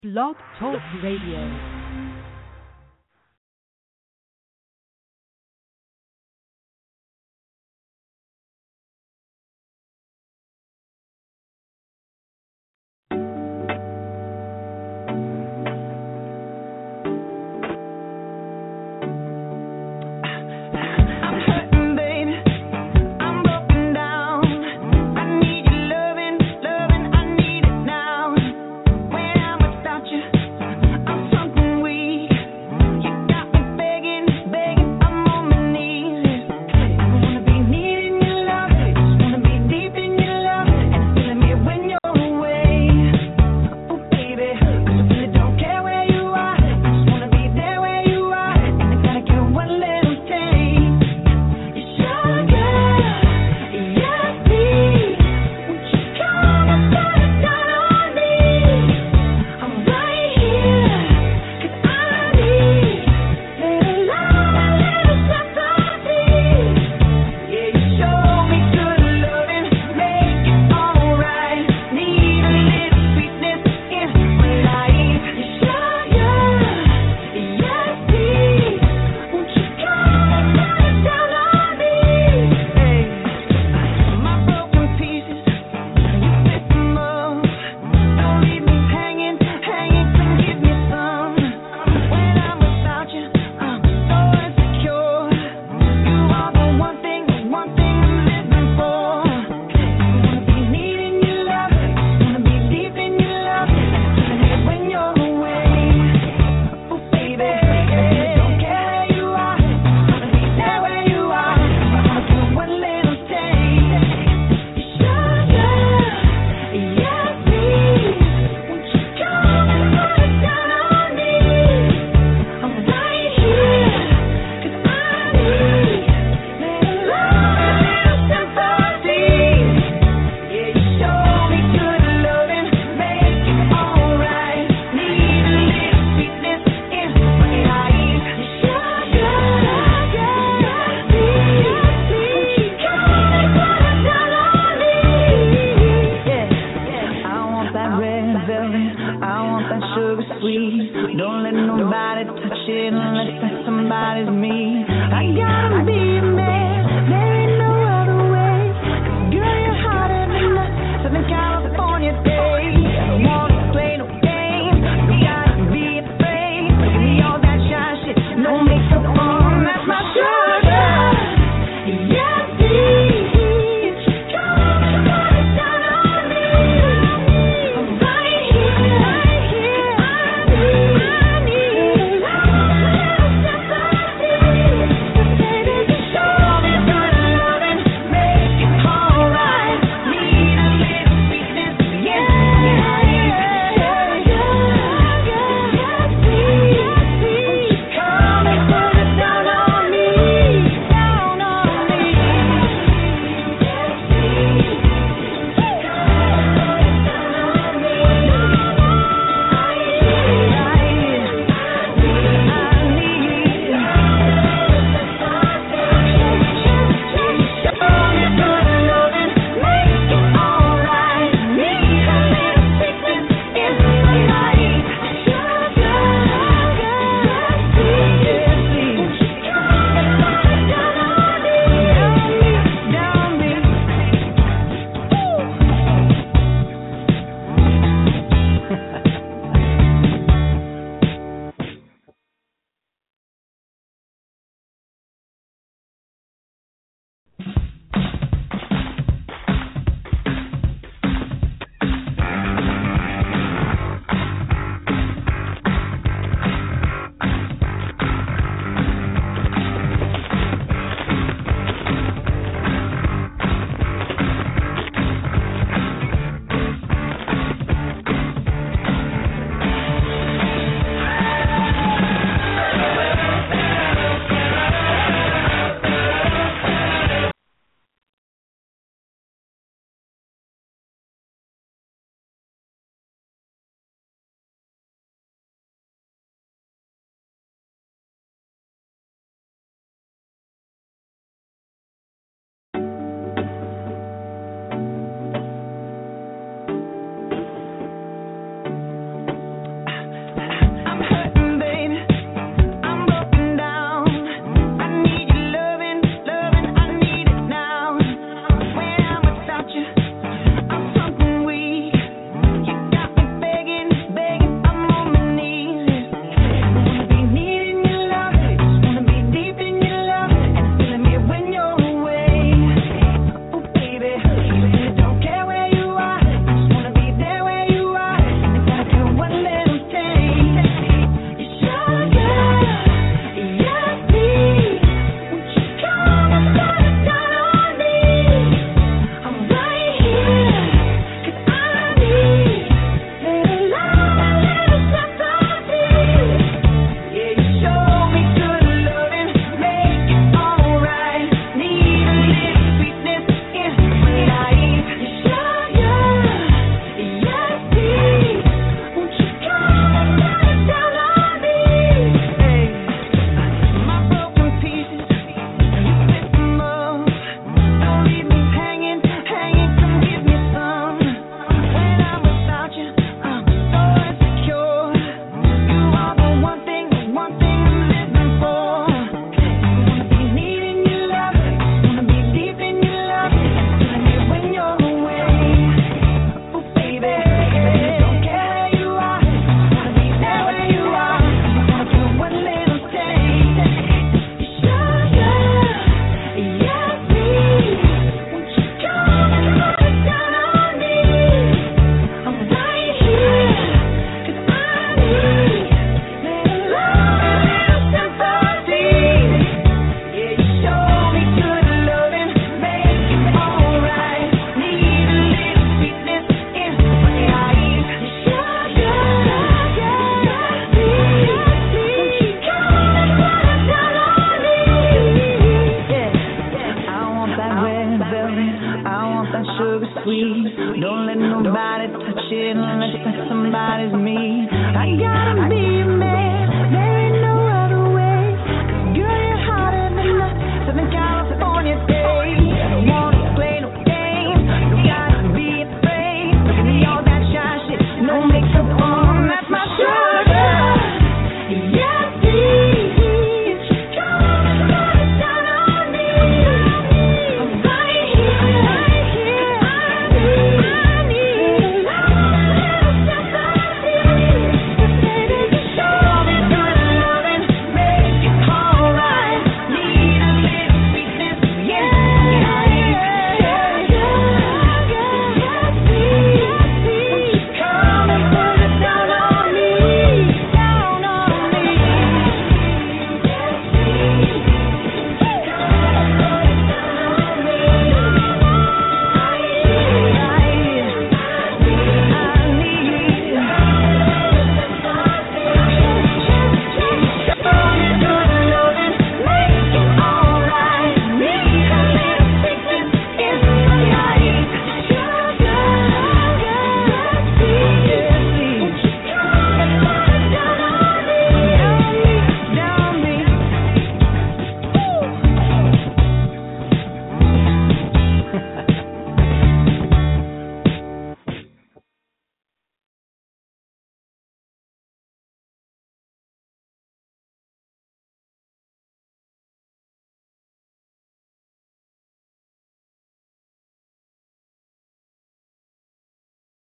Blog Talk Radio. Show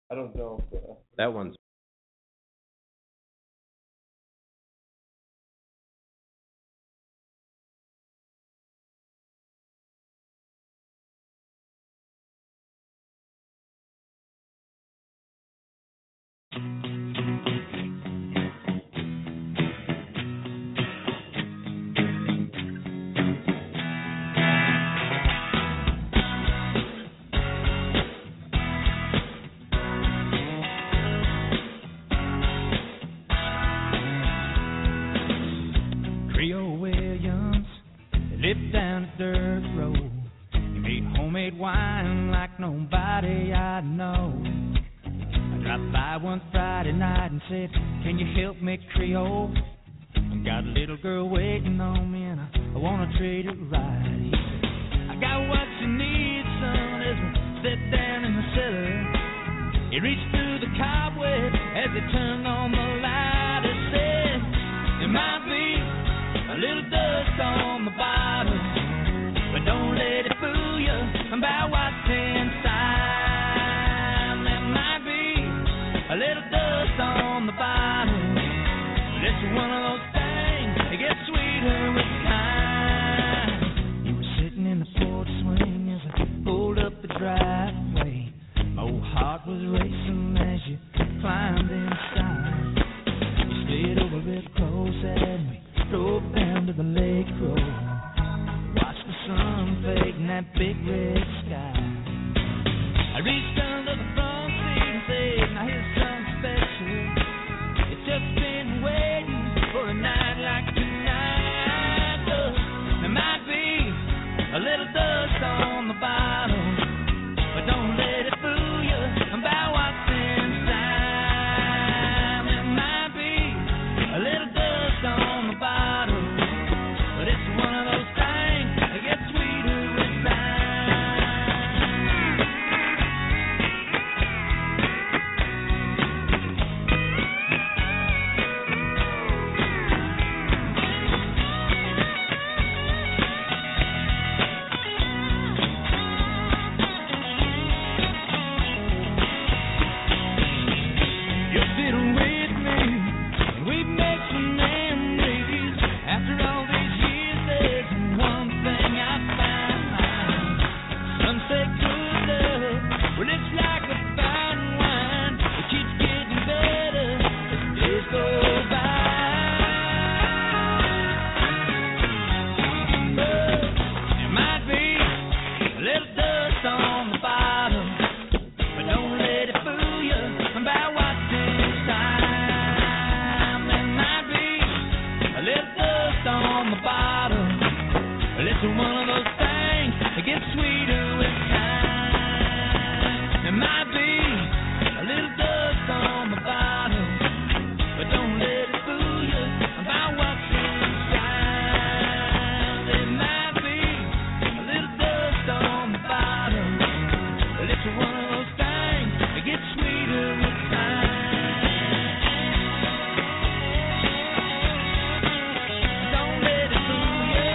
I don't know if that one's. Creole Williams lived down a dirt road. He made homemade wine like nobody I know. I dropped by one Friday night and said, "Can you help me, Creole? I got a little girl waiting on me and I want to treat her right." He said, "I got what you need, son," as we stepped down in the cellar. He reached through the cobweb as he turned on the light and said, "It might be a little dust on the bottom, but don't let it fool you about what's inside. There might be a little dust on the bottom, but it's one of those things that gets sweeter with time." You were sitting in the porch swing as I pulled up the driveway. My old heart was racing as you climbed inside. You slid over real close and we drove down to the lake road. Watched the sun fade in that big red sky. I reached under the front seat and said, "Now here's something special. It's just been waiting for a night like tonight." There might be a little dust on the bottom, but don't let it fool you about what's inside. There might be a little dust on the bottom, but it's one of those things that gets sweeter with time. You're sitting with me, and we've made some memories. After all these years, there's one thing I found. Sunset good love, well, it's like a fine wine. It keeps getting better as the days go by. There might be a little dust on the bottom, but don't let it fool you about what's inside. There might be a little dust on the bottom, but it's one of those things that gets sweeter with time. There might be a little dust on the bottom, but don't let it fool you about what's inside. There might be a little dust on the bottom, but it's one of those things that gets sweeter with time. Don't let it fool you.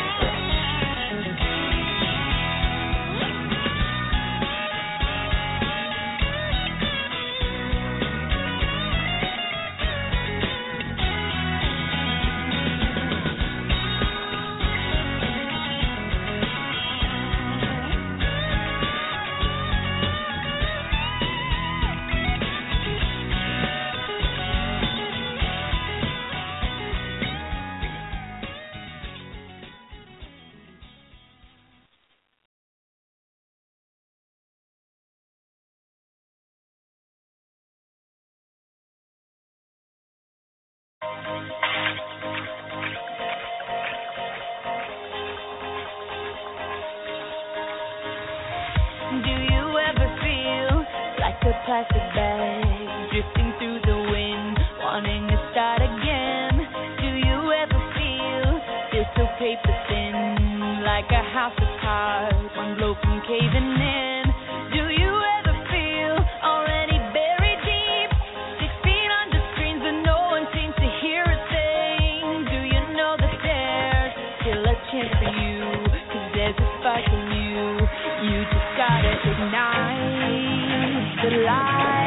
Do you ever feel like a plastic bag drifting through the wind, wanting to start again? Do you ever feel so paper thin, like a house of cards, one blow from caving in? Do you ever feel already buried deep, 6 feet under screens, but no one seems to hear a thing? Do you know that there's still a chance for you, 'cause there's a spark in you? You just gotta ignite the light.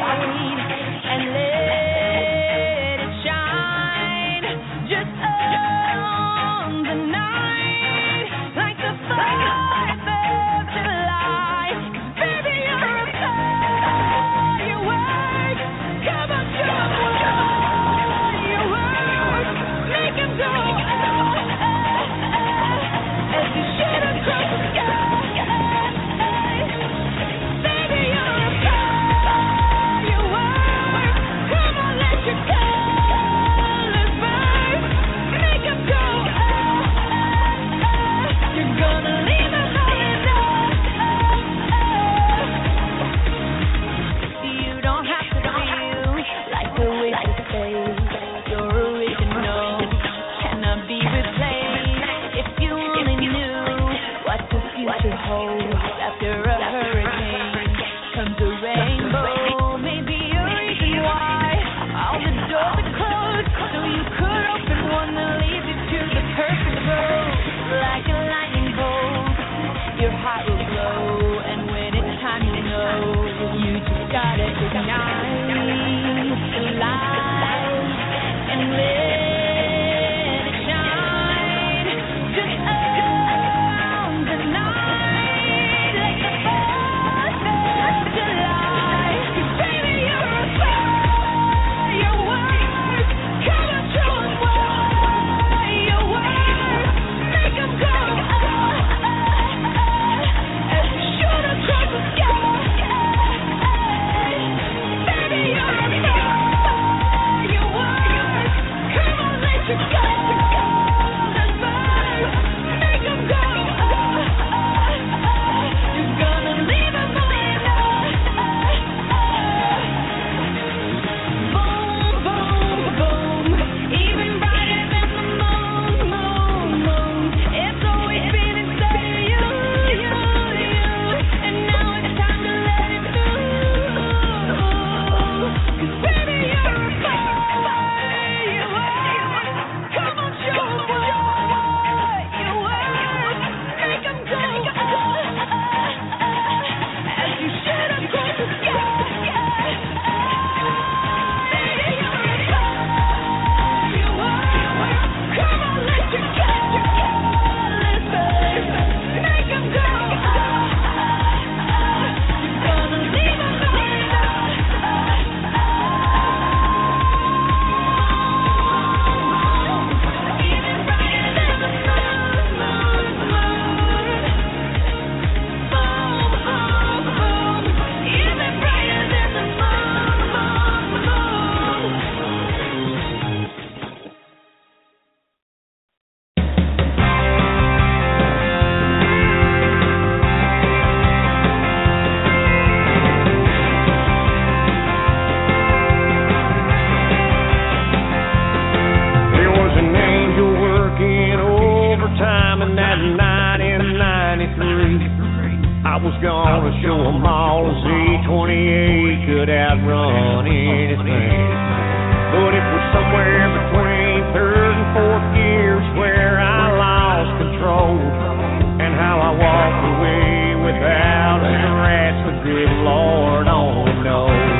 was gonna show them all a Z28 could outrun anything. But it was somewhere between third and fourth gears where I lost control, and how I walked away without a scratch, the good Lord only knows.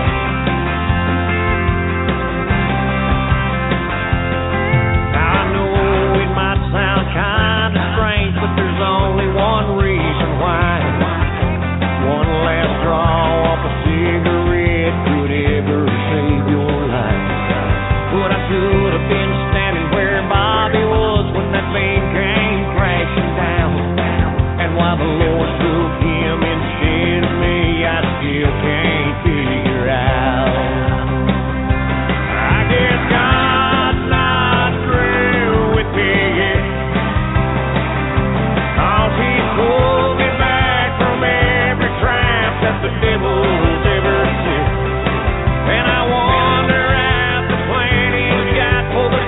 Now I know it might sound kind of strange, but there's only one reason why. One last draw off a cigarette could ever save your life. But I could have been standing where Bobby was when that thing came crashing down. And while the Lord took him instead of me, I still can't figure out. I guess God's not through with me yet, 'cause He pulled me back from every trap that the devil's ever set. And I wonder at the plan He's got for the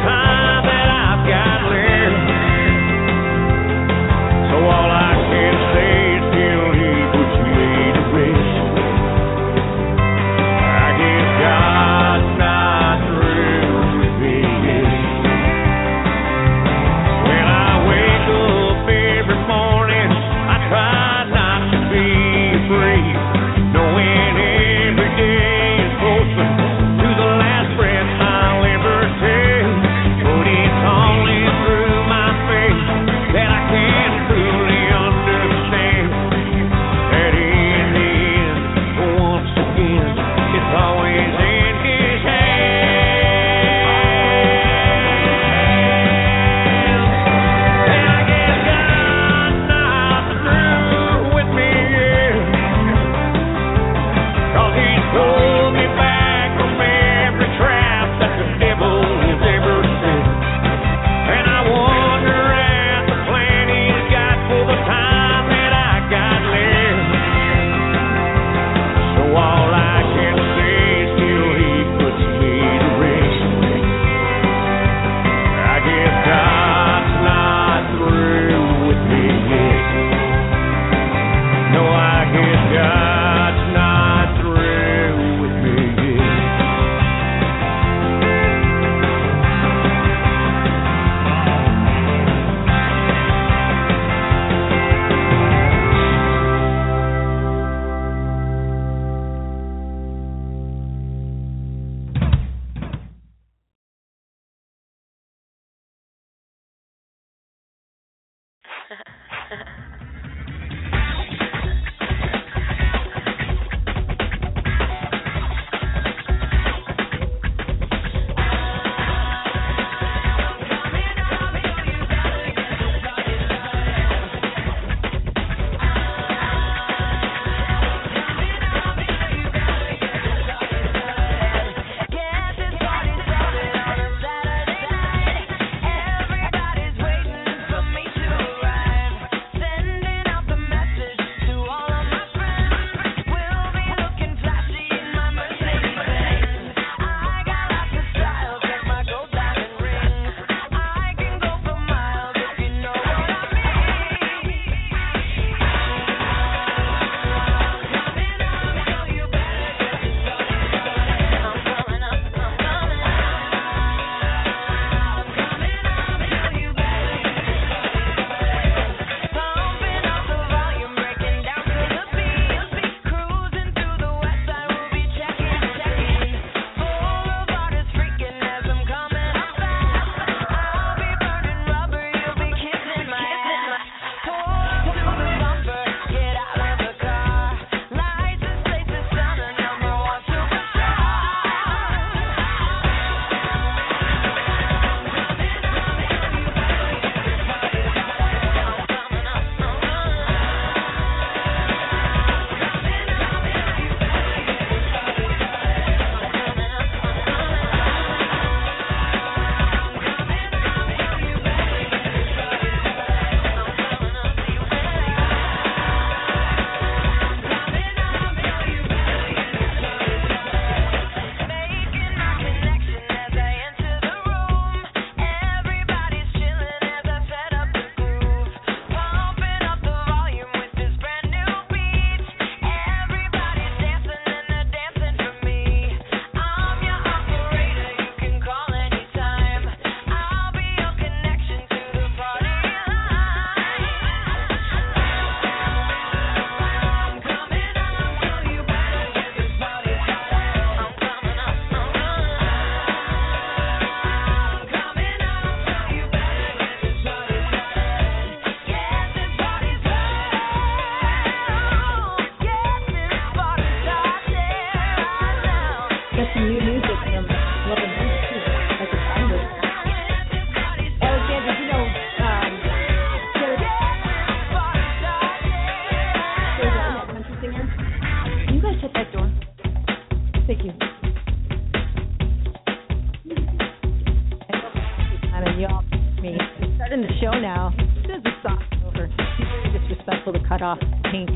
starting the show now. This is a song over. It's very disrespectful to cut off Pink.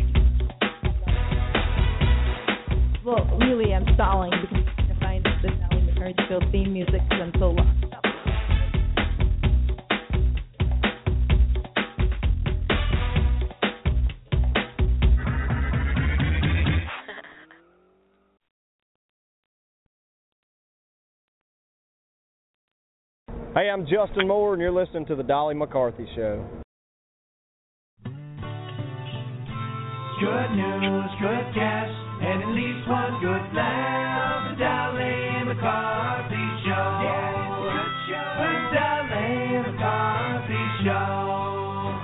Well, really, I'm stalling because I'm trying to find the Dolly McCarthy Show theme music because I'm so lost. Hey, I'm Justin Moore, and you're listening to the Dolly McCarthy Show. Good news, good guests, and at least one good laugh. The Dolly McCarthy Show. Yeah, good show. The Dolly McCarthy Show.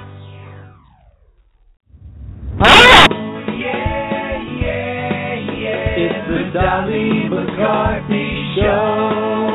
Yeah, yeah, yeah. It's the Dolly McCarthy Show.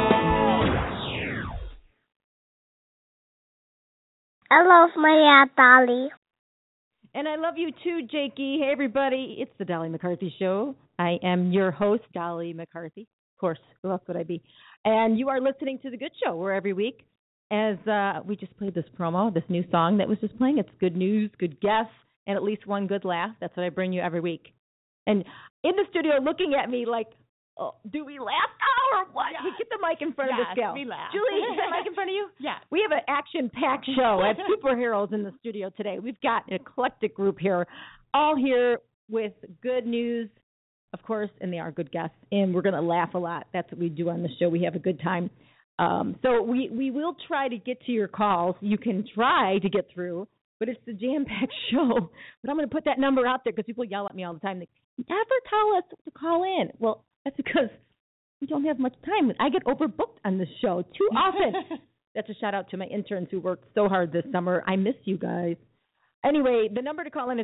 I love my Dolly. And I love you too, Jakey. Hey, everybody. It's the Dolly McCarthy Show. I am your host, Dolly McCarthy. Of course, who else would I be? And you are listening to The Good Show, where every week, as we just played this promo, this new song that was just playing, it's good news, good guests, and at least one good laugh. That's what I bring you every week. And in the studio looking at me like, oh, do we laugh now or what? Yes. Get the mic in front of the scale. We laugh. Julie, is that mic in front of you? Yeah. We have an action-packed show. I have superheroes in the studio today. We've got an eclectic group here, all here with good news, of course, and they are good guests. And we're going to laugh a lot. That's what we do on the show. We have a good time. So we will try to get to your calls. You can try to get through, but it's the jam-packed show. But I'm going to put that number out there because people yell at me all the time. They never tell us to call in. Well, that's because we don't have much time. I get overbooked on this show too often. That's a shout out to my interns who worked so hard this summer. I miss you guys. Anyway, the number to call in is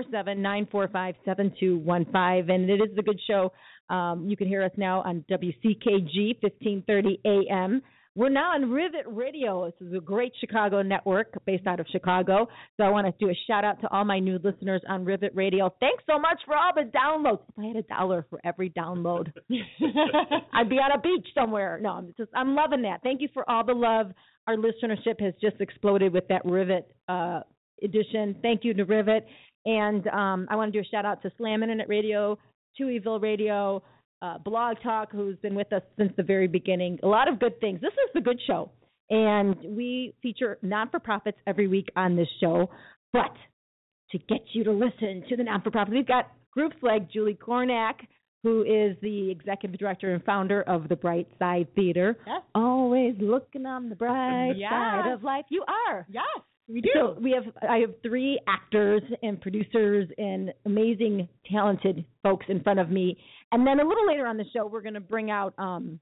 347-945-7215, and it is the Good Show. You can hear us now on WCKG 1530 AM. We're now on Rivet Radio. This is a great Chicago network based out of Chicago. So I want to do a shout-out to all my new listeners on Rivet Radio. Thanks so much for all the downloads. If I had $1 for every download, I'd be on a beach somewhere. No, I'm loving that. Thank you for all the love. Our listenership has just exploded with that Rivet edition. Thank you to Rivet. And I want to do a shout-out to Slam Internet Radio, Two Evil Radio, Blog Talk, who's been with us since the very beginning. A lot of good things. This is the Good Show, and we feature non-for-profits every week on this show. But to get you to listen to the non-for-profits, we've got groups like Julie Kornack, who is the executive director and founder of the Bright Side Theater. Yes. Always looking on the bright side of life. You are. Yes. We do. So I have 3 actors and producers and amazing, talented folks in front of me. And then a little later on the show, we're going to bring out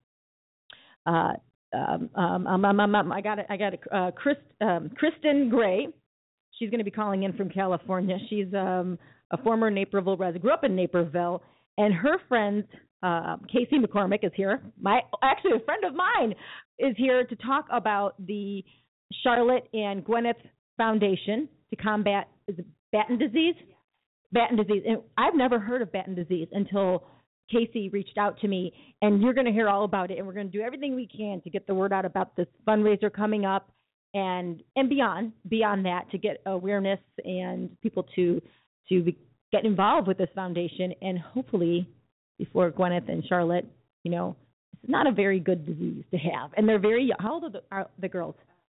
Kristen Gray. She's going to be calling in from California. She's a former Naperville resident, grew up in Naperville, and her friend Casey McCormick is here. Actually, a friend of mine is here to talk about the Charlotte and Gwyneth Foundation to combat Batten disease. Yeah. Batten disease. And I've never heard of Batten disease until Casey reached out to me, and you're going to hear all about it, and we're going to do everything we can to get the word out about this fundraiser coming up and beyond that, to get awareness and people to get involved with this foundation, and hopefully before Gwyneth and Charlotte, it's not a very good disease to have. And they're very young. How old are the girls?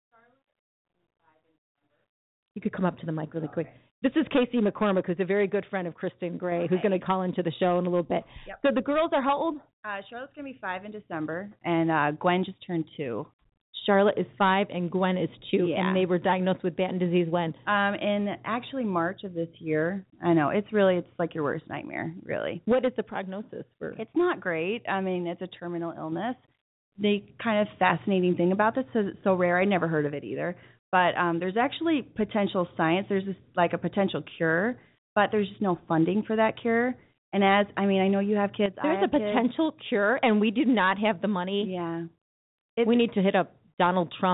You could come up to the mic really quick. This is Casey McCormick, who's a very good friend of Kristen Gray, who's going to call into the show in a little bit. Yep. So the girls are how old? Charlotte's going to be 5 in December, and Gwen just turned 2. Charlotte is 5 and Gwen is 2, yeah. And they were diagnosed with Batten disease when? In actually March of this year. I know, it's like your worst nightmare, really. What is the prognosis for? It's not great. I mean, it's a terminal illness. The kind of fascinating thing about this is it's so rare. I never heard of it either. But there's actually potential science. There's a potential cure, but there's just no funding for that cure. And I know you have kids. There's a potential cure, and we do not have the money. Yeah. We need to hit up Donald Trump.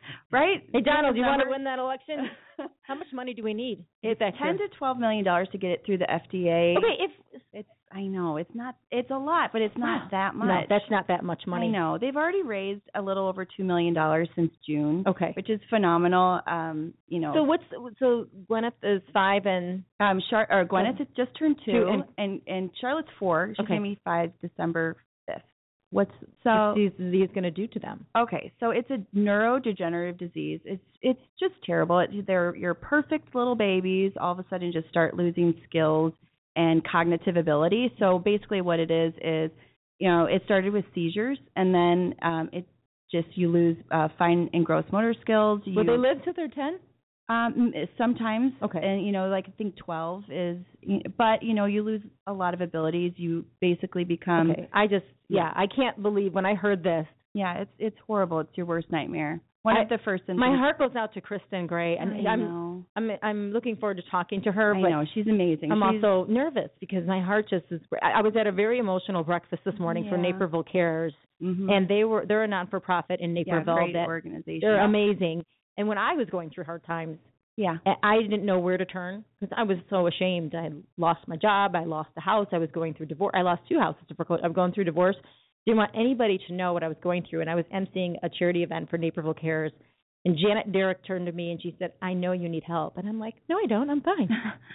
Right? Hey, Donald, do you want to Remember? win that election? How much money do we need? It's $10 to $12 million to get it through the FDA. Okay, I know it's not. It's a lot, but it's not that much. No, that's not that much money. I know they've already raised a little over $2 million since June. Okay, which is phenomenal. So Gwyneth is 5 and Gwyneth has just turned 2, 2 and Charlotte's 4. She's Okay. gonna be 5 December 5th. What's this disease going to do to them? Okay, so it's a neurodegenerative disease. It's just terrible. They're your perfect little babies. All of a sudden, just start losing skills and cognitive ability. So basically, what it is, it started with seizures, and then you lose fine and gross motor skills. Will they live till they're 10? Sometimes. Okay. And I think 12 is, but you lose a lot of abilities. You basically become. Okay. I can't believe when I heard this. Yeah, it's horrible. It's your worst nightmare. One of the first symptoms. My heart goes out to Kristen Gray, and I know. I'm looking forward to talking to her. I but know she's amazing. I'm also nervous because my heart just is. I was at a very emotional breakfast this morning for Naperville Cares, and they're a non-for-profit in Naperville. Great organization. They're amazing. And when I was going through hard times, I didn't know where to turn because I was so ashamed. I lost my job. I lost the house. I was going through divorce. I lost 2 houses to foreclosure. I'm going through divorce. Didn't want anybody to know what I was going through. And I was emceeing a charity event for Naperville Cares. And Janet Derrick turned to me and she said, "I know you need help." And I'm like, "No, I don't. I'm fine."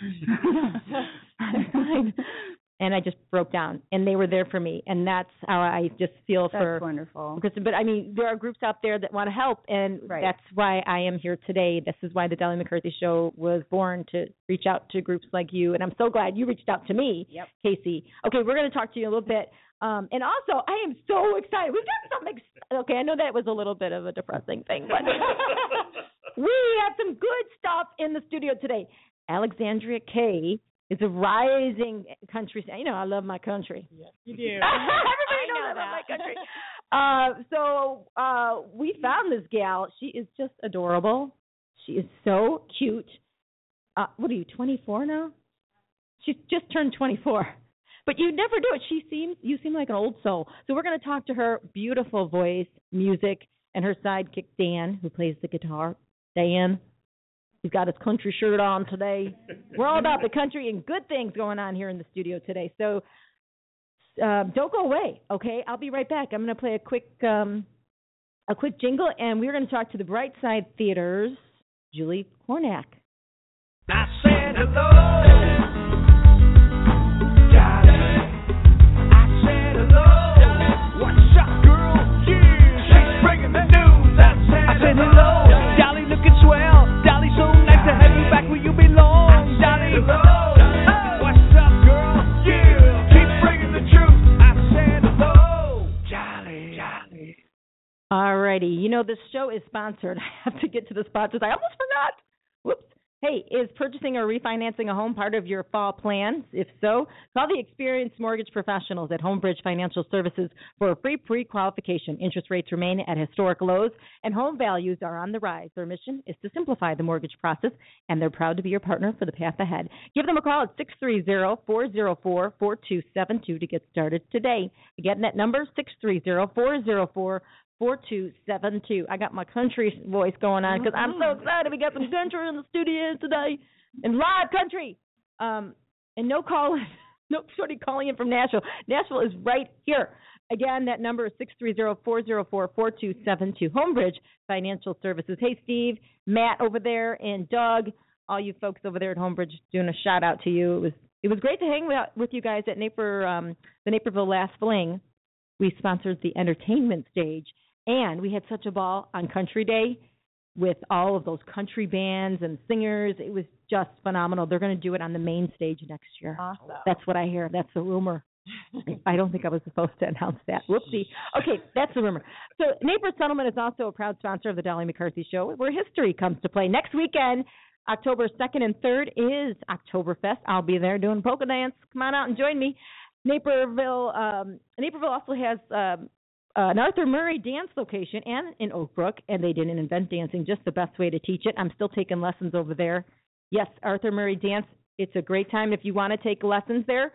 I'm fine. And I just broke down, and they were there for me, and that's how I just feel for. That's wonderful. But I mean, there are groups out there that want to help, and that's why I am here today. This is why the Dali McCarthy Show was born, to reach out to groups like you, and I'm so glad you reached out to me, Casey. Okay, we're going to talk to you a little bit, and also I am so excited. We've got something. Okay, I know that was a little bit of a depressing thing, but we have some good stuff in the studio today. Alexandria Kay is a rising country. I love my country. Yes, you do. Everybody knows I love my country. So we found this gal. She is just adorable. She is so cute. What are you, 24 now? She's just turned 24. But you never do it. You seem like an old soul. So we're going to talk to her. Beautiful voice, music, and her sidekick, Dan, who plays the guitar. Dan. He's got his country shirt on today. We're all about the country and good things going on here in the studio today. So don't go away, okay? I'll be right back. I'm going to play a quick jingle, and we're going to talk to the Brightside Theater's Julie Kornack. I said hello, Dolly. I said hello, Dolly. What's up, girl? Yeah, she's bringing the news. I said hello, Dolly, looking swell. Dolly, so nice to have you back where you belong. Dolly, hello, what's up, girl? Yeah, keep bringing the truth. I said hello, Dolly. All righty. This show is sponsored. I have to get to the sponsors. I almost forgot. Whoops. Hey, is purchasing or refinancing a home part of your fall plans? If so, call the experienced mortgage professionals at Homebridge Financial Services for a free pre-qualification. Interest rates remain at historic lows, and home values are on the rise. Their mission is to simplify the mortgage process, and they're proud to be your partner for the path ahead. Give them a call at 630-404-4272 to get started today. Again, that number, 630-404-4272. I got my country voice going on because I'm so excited. We got some country in the studio today, and live country. And no shorty calling in from Nashville. Nashville is right here. Again, that number is 630-404-4272. Homebridge Financial Services. Hey, Steve, Matt over there, and Doug, all you folks over there at Homebridge, doing a shout out to you. It was great to hang with you guys at the Naperville Last Fling. We sponsored the entertainment stage. And we had such a ball on Country Day with all of those country bands and singers. It was just phenomenal. They're going to do it on the main stage next year. Awesome. That's what I hear. That's the rumor. I don't think I was supposed to announce that. Whoopsie. Okay, that's the rumor. So Naples Settlement is also a proud sponsor of the Dolly McCarthy Show, where history comes to play. Next weekend, October 2nd and 3rd, is Oktoberfest. I'll be there doing polka dance. Come on out and join me. Naperville also has an Arthur Murray dance location and in Oak Brook, and they didn't invent dancing, just the best way to teach it. I'm still taking lessons over there. Yes, Arthur Murray Dance. It's a great time if you want to take lessons there.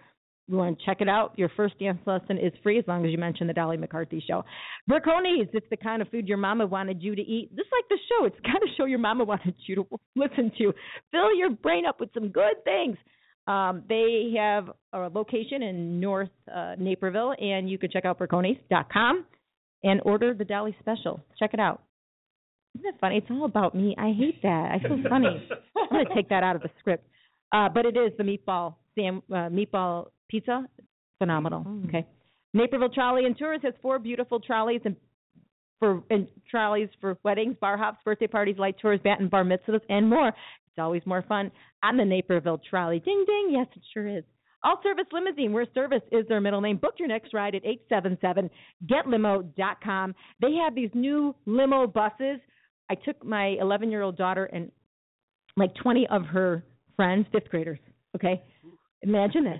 you want to check it out, your first dance lesson is free as long as you mention the Dolly McCarthy Show. Bricconis, it's the kind of food your mama wanted you to eat. Just like the show, it's the kind of show your mama wanted you to listen to. Fill your brain up with some good things. They have a location in North Naperville, and you can check out bricconis.com and order the Dolly special. Check it out. Isn't it funny? It's all about me. I hate that. I feel funny. I'm going to take that out of the script. But it is the meatball pizza. Phenomenal. Okay. Naperville Trolley and Tours has 4 beautiful trolleys and trolleys for weddings, bar hops, birthday parties, light tours, bat and bar mitzvahs, and more. It's always more fun on the Naperville Trolley. Ding, ding. Yes, it sure is. All Service Limousine, where service is their middle name. Book your next ride at 877-GetLimo.com. They have these new limo buses. I took my 11-year-old daughter and like 20 of her friends, 5th graders, okay? Imagine this.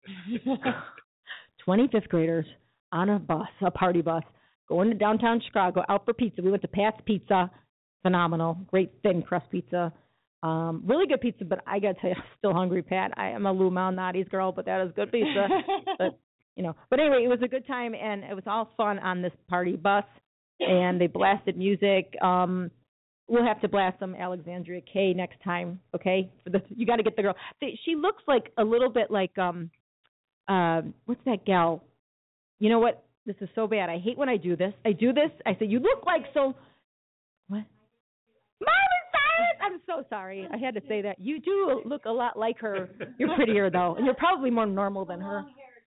20 5th graders on a bus, a party bus, going to downtown Chicago, out for pizza. We went to Pat's Pizza. Phenomenal. Great thin crust pizza. Really good pizza, but I got to tell you, I'm still hungry, Pat. I am a Lou Malnati's girl, but that is good pizza. But anyway, it was a good time, and it was all fun on this party bus, and they blasted music. We'll have to blast some Alexandria K next time, okay? You got to get the girl. She looks like a little bit like what's that gal? You know what? This is so bad. I hate when I do this. I say, you look like so. What? Miley Cyrus. I'm so sorry. I had to say that. You do look a lot like her. You're prettier though, and you're probably more normal than her.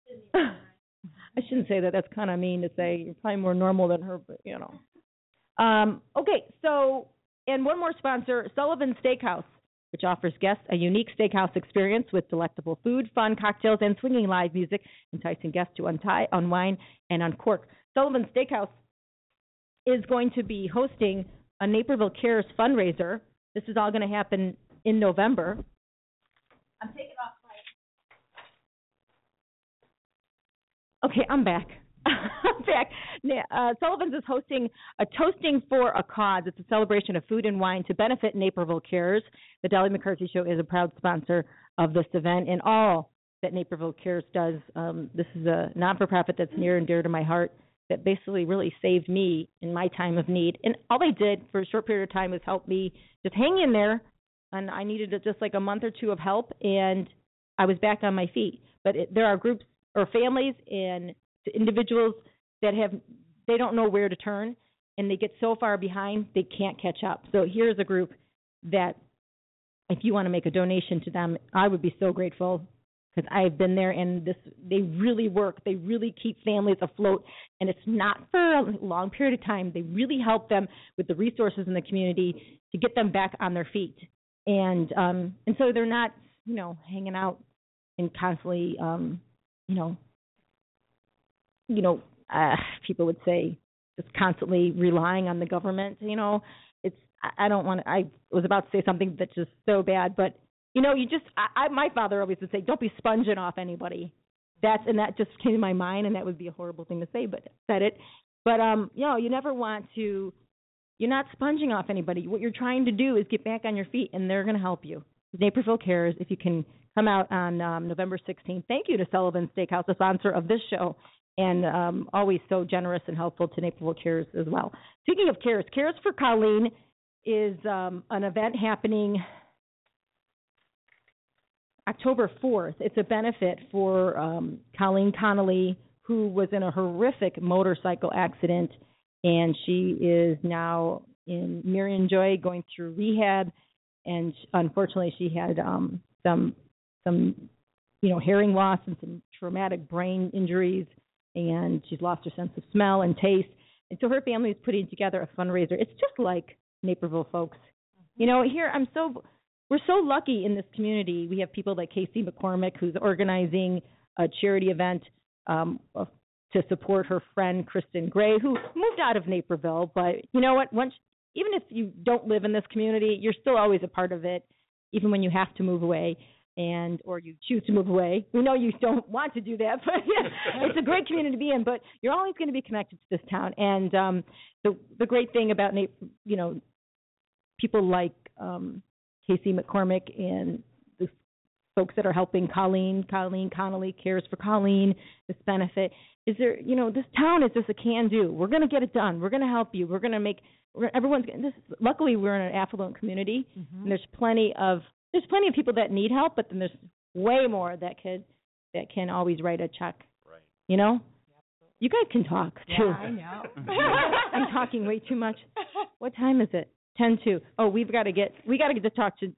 I shouldn't say that. That's kind of mean to say. You're probably more normal than her, but Okay, so, and one more sponsor, Sullivan Steakhouse, which offers guests a unique steakhouse experience with delectable food, fun cocktails, and swinging live music, enticing guests to unwind and uncork. Sullivan Steakhouse is going to be hosting a Naperville Cares fundraiser. This is all going to happen in November. I'm taking off my... Okay, I'm back. I'm back. Sullivan's is hosting a Toasting for a Cause. It's a celebration of food and wine to benefit Naperville Cares. The Dolly McCarthy Show is a proud sponsor of this event and all that Naperville Cares does. This is a non-for-profit that's near and dear to my heart that basically really saved me in my time of need. And all they did for a short period of time was help me just hang in there. And I needed just like a month or two of help, and I was back on my feet. But there are groups or families and individuals that they don't know where to turn, and they get so far behind they can't catch up. So here's a group that if you want to make a donation to them, I would be so grateful, because I've been there, and they really work. They really keep families afloat, and it's not for a long period of time. They really help them with the resources in the community to get them back on their feet. And so they're not, hanging out and constantly, people would say just constantly relying on the government. I was about to say something that's just so bad, but my father always would say, don't be sponging off anybody. That just came to my mind, and that would be a horrible thing to say, but I said it. But, you never want to, you're not sponging off anybody. What you're trying to do is get back on your feet, and they're going to help you. Naperville Cares, if you can come out on November 16th. Thank you to Sullivan Steakhouse, the sponsor of this show, and always so generous and helpful to Naperville Cares as well. Speaking of Cares, Cares for Colleen is an event happening October 4th. It's a benefit for Colleen Connolly, who was in a horrific motorcycle accident, and she is now in Marion Joy going through rehab, and unfortunately she had some hearing loss and some traumatic brain injuries, and she's lost her sense of smell and taste. And so her family is putting together a fundraiser. It's just like Naperville folks. Here we're so lucky in this community. We have people like Casey McCormick, who's organizing a charity event to support her friend Kristen Gray, who moved out of Naperville. But you know what? Even if you don't live in this community, you're still always a part of it, even when you have to move away or you choose to move away. We know you don't want to do that, but it's a great community to be in. But you're always going to be connected to this town. And the great thing about people like Casey McCormick and the folks that are helping Colleen Connolly cares for Colleen, this benefit. Is there, this town is just a can-do. We're going to get it done. We're going to help you. We're going to make luckily we're in an affluent community, and there's plenty of people that need help, but then there's way more that can always write a check. Right. You guys can talk too. Yeah, I know. I'm talking way too much. What time is it? 10:02. Oh, we got to get to talk to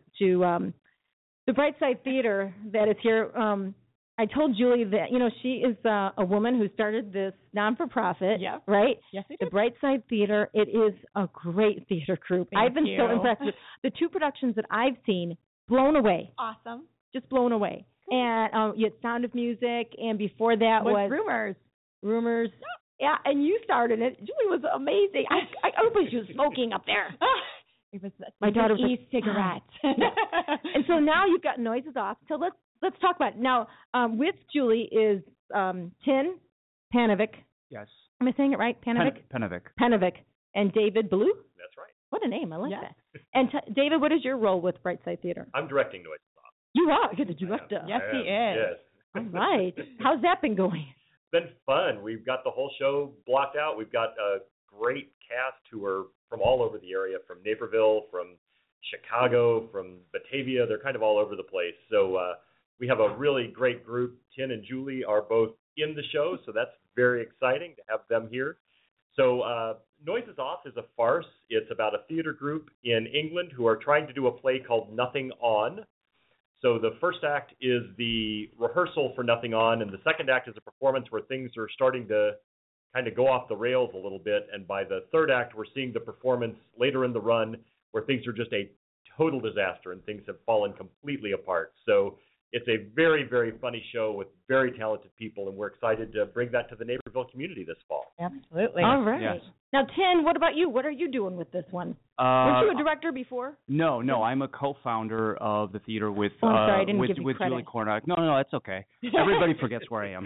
the Brightside Theater that is here. I told Julie that she is a woman who started this non-for-profit, right? Yes, I the did. Brightside Theater. It is a great theater group. I've been so impressed with the 2 productions that I've seen. Blown away. Awesome. Just blown away. Good. And you had Sound of Music, and before that was Rumors. Yeah, and you started it. Julie was amazing. I was just smoking up there. It was my daughter was e-cigarettes. And so now you've got Noises Off. So let's talk about it. Now, with Julie is Tin Panovic. Yes. Am I saying it right? Panovic? Panovic. And David Ballou? That's right. What a name. I like that. And David, what is your role with Brightside Theater? I'm directing Noises Off. You are? You're the director. Yes, he is. Yes. All right. How's that been going? It's been fun. We've got the whole show blocked out. We've got a great cast who are from all over the area, from Naperville, from Chicago, from Batavia. They're kind of all over the place. So we have a really great group. Tin and Julie are both in the show, so that's very exciting to have them here. So Noises Off is a farce. It's about a theater group in England who are trying to do a play called Nothing On. So the first act is the rehearsal for Nothing On, and the second act is a performance where things are starting to kind of go off the rails a little bit. And by the third act, we're seeing the performance later in the run where things are just a total disaster and things have fallen completely apart. So it's a very, very funny show with very talented people, and we're excited to bring that to the Naperville community this fall. Absolutely. All right. Yes. Now, Tin, what about you? What are you doing with this one? Weren't you a director before? No, I'm a co-founder of the theater with sorry, I didn't give you with credit. Julie Cornock. No, that's okay. Everybody forgets where I am.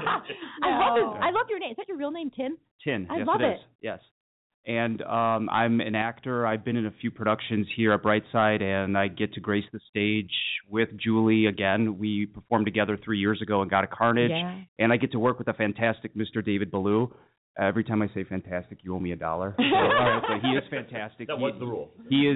I love your name. Is that your real name, Tin? Tin. I yes, love it is. Yes. And I'm an actor. I've been in a few productions here at Brightside, and I get to grace the stage with Julie again. We performed together 3 years ago and got a Carnage, and I get to work with a fantastic Mr. David Ballou. Every time I say fantastic, you owe me $1. So, all right, so he is fantastic. That was the rule.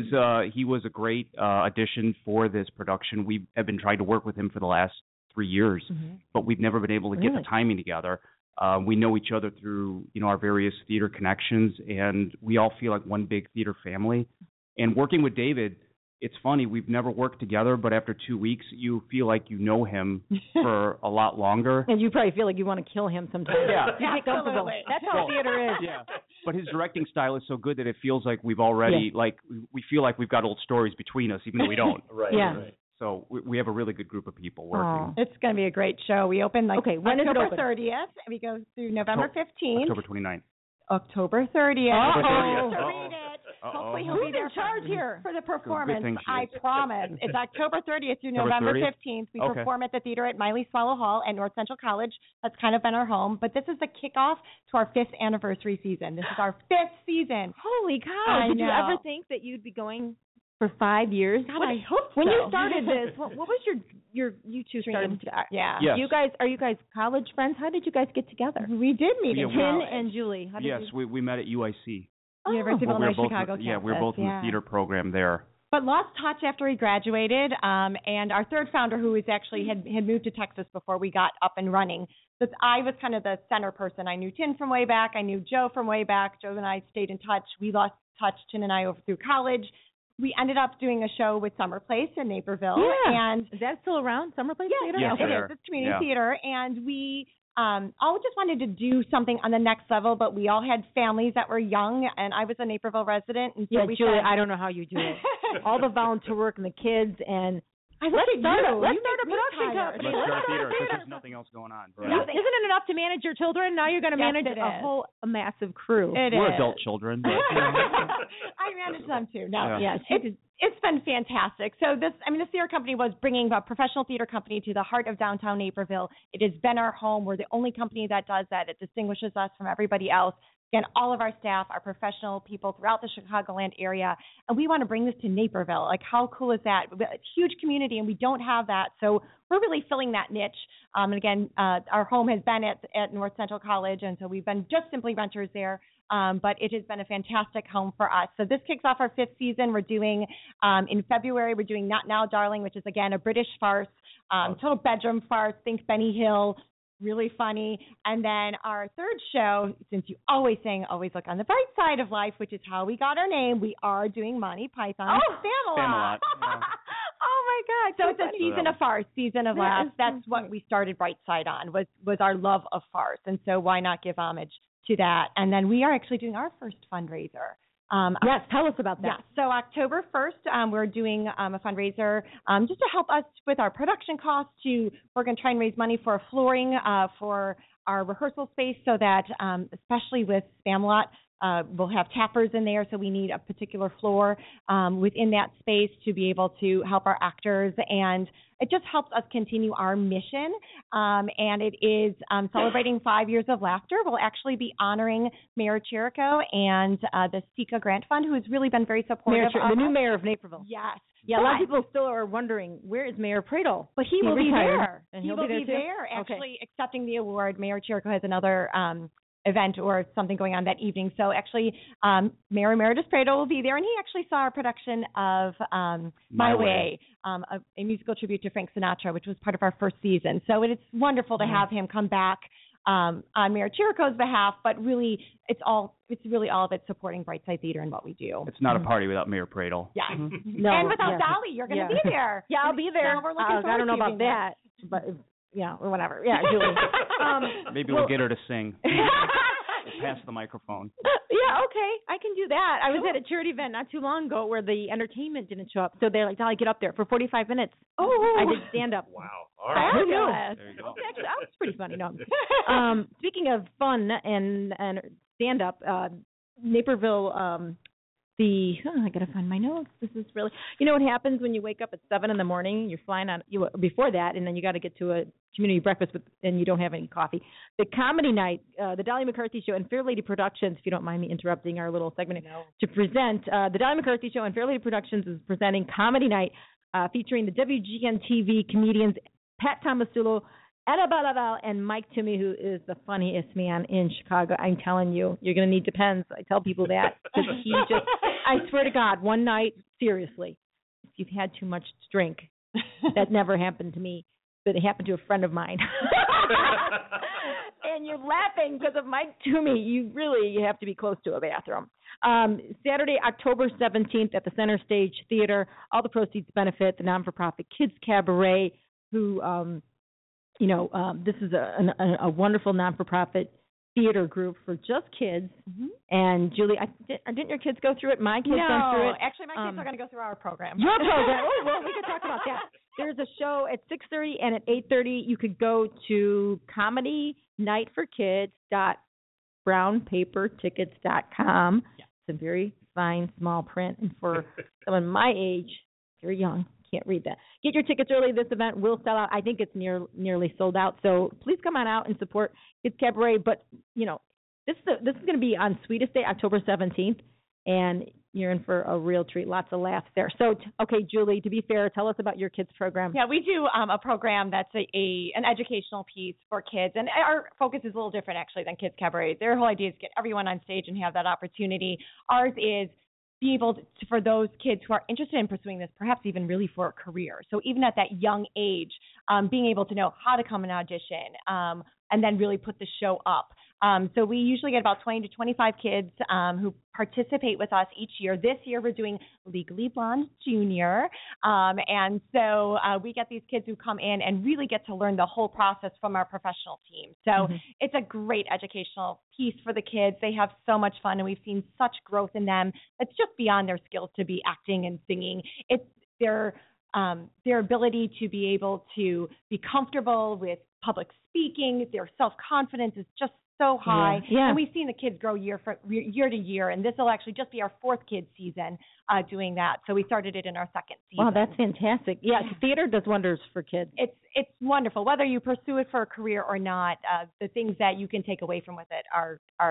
He was a great addition for this production. We have been trying to work with him for the last 3 years, but we've never been able to get the timing together. We know each other through, our various theater connections, and we all feel like one big theater family. And working with David, it's funny, we've never worked together, but after 2 weeks, you feel like you know him for a lot longer. And you probably feel like you want to kill him sometimes. Yeah. You get comfortable. That's how theater is. Yeah. But his directing style is so good that it feels like we've already, we feel like we've got old stories between us, even though we don't. Right. Yeah. Right. So we have a really good group of people working. It's going to be a great show. We open when is it October open? 30th. We go through November 15th. October 29th. October 30th. Uh-oh. To read it. Hopefully he'll Who's be there in charge here? for the performance. Good thing she I is. promise. It's October 30th through October November 30th? 15th. We Okay. perform at the theater at Miley Swallow Hall at North Central College. That's kind of been our home. But this is the kickoff to our 5th anniversary season. This is our 5th season. Holy cow. I Did you know. ever think that you'd be going for 5 years? God, I hope When so. you started this, what was your you two started? Yeah. Yes. Are you guys college friends? How did you guys get together? We did meet Yeah, in we- Tin college. and Julie. How did Yes, you? we met at UIC. University of Well, we Illinois were both Chicago in, yeah, we were campus, both in the theater program there. But lost touch after we graduated, and our third founder, who was actually had moved to Texas before we got up and running. So I was kind of the center person. I knew Tin from way back. I knew Joe from way back. Joe and I stayed in touch. We lost touch, Tin and I, over through college. We ended up doing a show with Summer Place in Naperville. Yeah. And Is that still around? Summer Place Theater? Yes, it there. is. It's community Yeah. theater, and we all just wanted to do something on the next level, but we all had families that were young, and I was a Naperville resident, and so Yeah, we Julie, said, I don't know how you do it. All the volunteer work and the kids, and let's start a You production make me tired. company. Let's start a theater because there's nothing else going on. Isn't it enough to manage your children? Now you're going to Yes, manage it a is. massive crew. It We're is. adult children. But, I manage them too. No, Yeah. it's been fantastic. So this theater company was bringing a professional theater company to the heart of downtown Naperville. It has been our home. We're the only company that does that. It distinguishes us from everybody else. again, all of our staff are professional people throughout the Chicagoland area, and we want to bring this to Naperville. Like, how cool is that? A huge community, and we don't have that, so we're really filling that niche. And again, our home has been at North Central College, and so we've been just simply renters there. But it has been a fantastic home for us. So this kicks off our 5th season. We're doing, in February, we're doing Not Now, Darling, which is, again, a British farce, total bedroom farce. Think Benny Hill, really funny. And then our 3rd show, since you always look on the bright side of life, which is how we got our name, we are doing Monty Python Spamalot. Yeah. Oh, my God. So it's a season of farce, season of laughs. That's what we started Bright Side on, was our love of farce. And so why not give homage to that? And then we are actually doing our first fundraiser. Yes, tell us about that. Yeah, so October 1st, we're doing a fundraiser just to help us with our production costs. We're going to try and raise money for flooring for our rehearsal space, so that especially with Spamalot, we'll have tappers in there, so we need a particular floor within that space to be able to help our actors, and it just helps us continue our mission. And it is celebrating 5 years of laughter. We'll actually be honoring Mayor Chirico and the SECA Grant Fund, who has really been very supportive of the new us. mayor of Naperville. Yes. Yeah, a lot of people still are wondering, where is Mayor Pradle? But he will be there. And He he'll will be there actually accepting the award. Mayor Chirico has another event or something going on that evening. So actually, Mayor Emeritus Pradle will be there, and he actually saw our production of My Way, a musical tribute to Frank Sinatra, which was part of our first season. So it's wonderful to have him come back on Mayor Chirico's behalf, but really, it's really all of it supporting Brightside Theater and what we do. It's not a party without Mayor Pradle. Yeah. No, and without Dolly, you're going to be there. Yeah, I'll be there. So we're looking I don't know forward to about you that, but yeah, or whatever. Yeah, Julie. Maybe we'll get her to sing. Pass the microphone. Yeah, okay, I can do that. I was at a charity event not too long ago where the entertainment didn't show up, so they're like, "Dolly, get up there for 45 minutes." Oh, I did stand up. Wow. All right. Who knew? There you go. Actually, that was pretty funny. No. Speaking of fun and stand up, Naperville. I gotta find my notes. This is really, you know what happens when you wake up at 7 a.m. You're flying on before that, and then you got to get to a community breakfast and you don't have any coffee. The comedy night, the Dolly McCarthy Show and Fair Lady Productions, if you don't mind me interrupting our little segment, to present the Dolly McCarthy Show and Fair Lady Productions is presenting comedy night featuring the WGN TV comedians Pat Tomasulo, Etta Balaval, and Mike Toomey, who is the funniest man in Chicago. I'm telling you, you're going to need Depends. I tell people that. I swear to God, one night, seriously, if you've had too much to drink, that never happened to me, but it happened to a friend of mine. And you're laughing because of Mike Toomey. You have to be close to a bathroom. Saturday, October 17th at the Center Stage Theater. All the proceeds benefit the non-for-profit Kids Cabaret, who this is a wonderful non-for-profit theater group for just kids. Mm-hmm. And Julie, didn't your kids go through it? My kids went through it. No, actually, my kids are going to go through our program. Your program? Oh, well, we could talk about that. There's a show at 6:30 and at 8:30. You could go to comedynightforkids.brownpapertickets.com. Yeah. Some very fine small print, and for someone my age, very young. Can't read that. Get your tickets early. This event will sell out. I think it's nearly sold out. So please come on out and support Kids Cabaret. But this is going to be on Sweetest Day, October 17th, and you're in for a real treat. Lots of laughs there. So, okay, Julie, to be fair, tell us about your kids program. Yeah, we do a program that's an educational piece for kids, and our focus is a little different actually than Kids Cabaret. Their whole idea is to get everyone on stage and have that opportunity. Ours is be able to, for those kids who are interested in pursuing this, perhaps even really for a career. So even at that young age, being able to know how to come and audition and then really put the show up. So we usually get about 20 to 25 kids who participate with us each year. This year we're doing Legally Blonde Junior. And so we get these kids who come in and really get to learn the whole process from our professional team. So it's a great educational piece for the kids. They have so much fun, and we've seen such growth in them. It's just beyond their skills to be acting and singing. It's their ability to be able to be comfortable with public speaking. Their self-confidence is just so high. Yeah. And we've seen the kids grow year to year, and this will actually just be our 4th kids season doing that. So we started it in our 2nd season. Wow, that's fantastic. Yeah, theater does wonders for kids. It's wonderful. Whether you pursue it for a career or not, the things that you can take away from with it are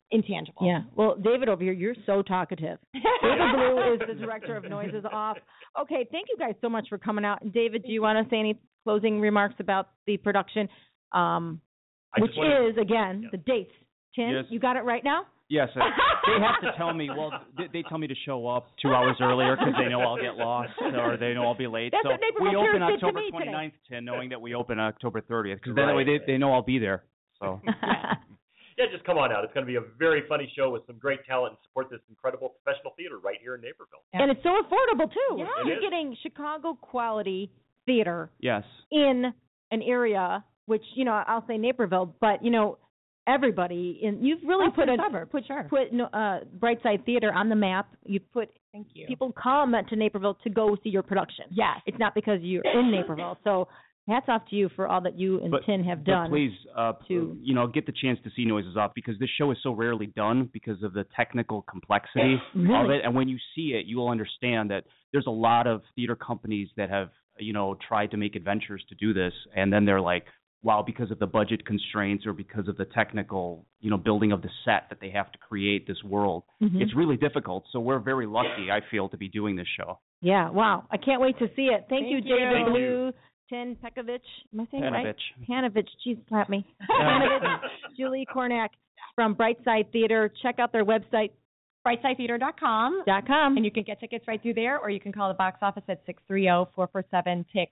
intangible. Yeah. Well, David over here, you're so talkative. David Blue is the director of Noises Off. Okay, thank you guys so much for coming out. And David, do you want to say any closing remarks about the production? Which is, again, the dates. Tim, Yes. you got it right now? Yes, they have to tell me. Well, they tell me to show up 2 hours earlier because they know I'll get lost or they know I'll be late. That's so what Naperville we open Purists did to October me 29th, today. knowing that we open October 30th because that way they know I'll be there. So. Yeah, just come on out. It's going to be a very funny show with some great talent and support this incredible professional theater right here in Naperville. And it's so affordable, too. Yeah. You're getting Chicago quality theater Yes. in an area, which, you know, I'll say Naperville, but, you know, everybody, you've really put Brightside Theater on the map. You've put Thank you. people come to Naperville to go see your production. Yes. It's not because you're in Naperville. So hats off to you for all that you and Tin have done. But please, you know, get the chance to see Noises Off because this show is so rarely done because of the technical complexity of it. And when you see it, you will understand that there's a lot of theater companies that have, you know, tried to make adventures to do this, and then they're like, wow, because of the budget constraints or because of the technical, you know, building of the set that they have to create this world, it's really difficult. So we're very lucky, I feel, to be doing this show. Yeah, wow. I can't wait to see it. Thank you, David Thank Blue, Tin Pekovich. Am I saying it right? Panovich. Jeez, slap me. Panovich, Julie Kornak from Brightside Theater. Check out their website, BrightSideTheater.com. And you can get tickets right through there, or you can call the box office at 630-447-TIX,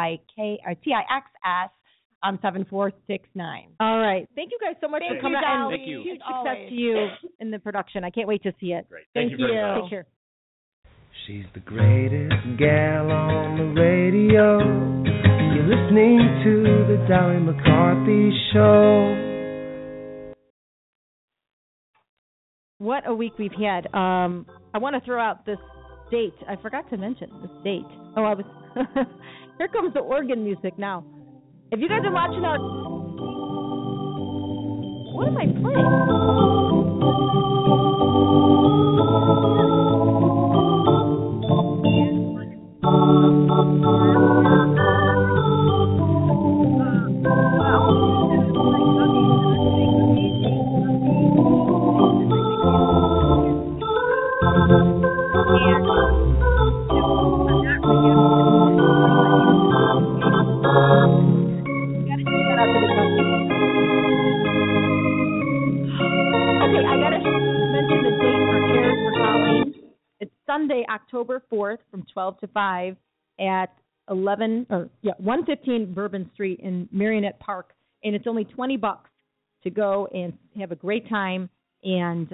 TIXS, 7469. All right. Thank you guys so much for coming out. Thank you. Huge success to you in the production. I can't wait to see it. Great. Thank you very much. Take care. She's the greatest gal on the radio. You're listening to the Dolly McCarthy Show. What a week we've had. I want to throw out this date. I forgot to mention this date. Oh, I was. Here comes the organ music now. If you guys are watching our. What am I Sunday, October 4th from 12 to 5 at 115 Bourbon Street in Marionette Park. And it's only $20 to go and have a great time and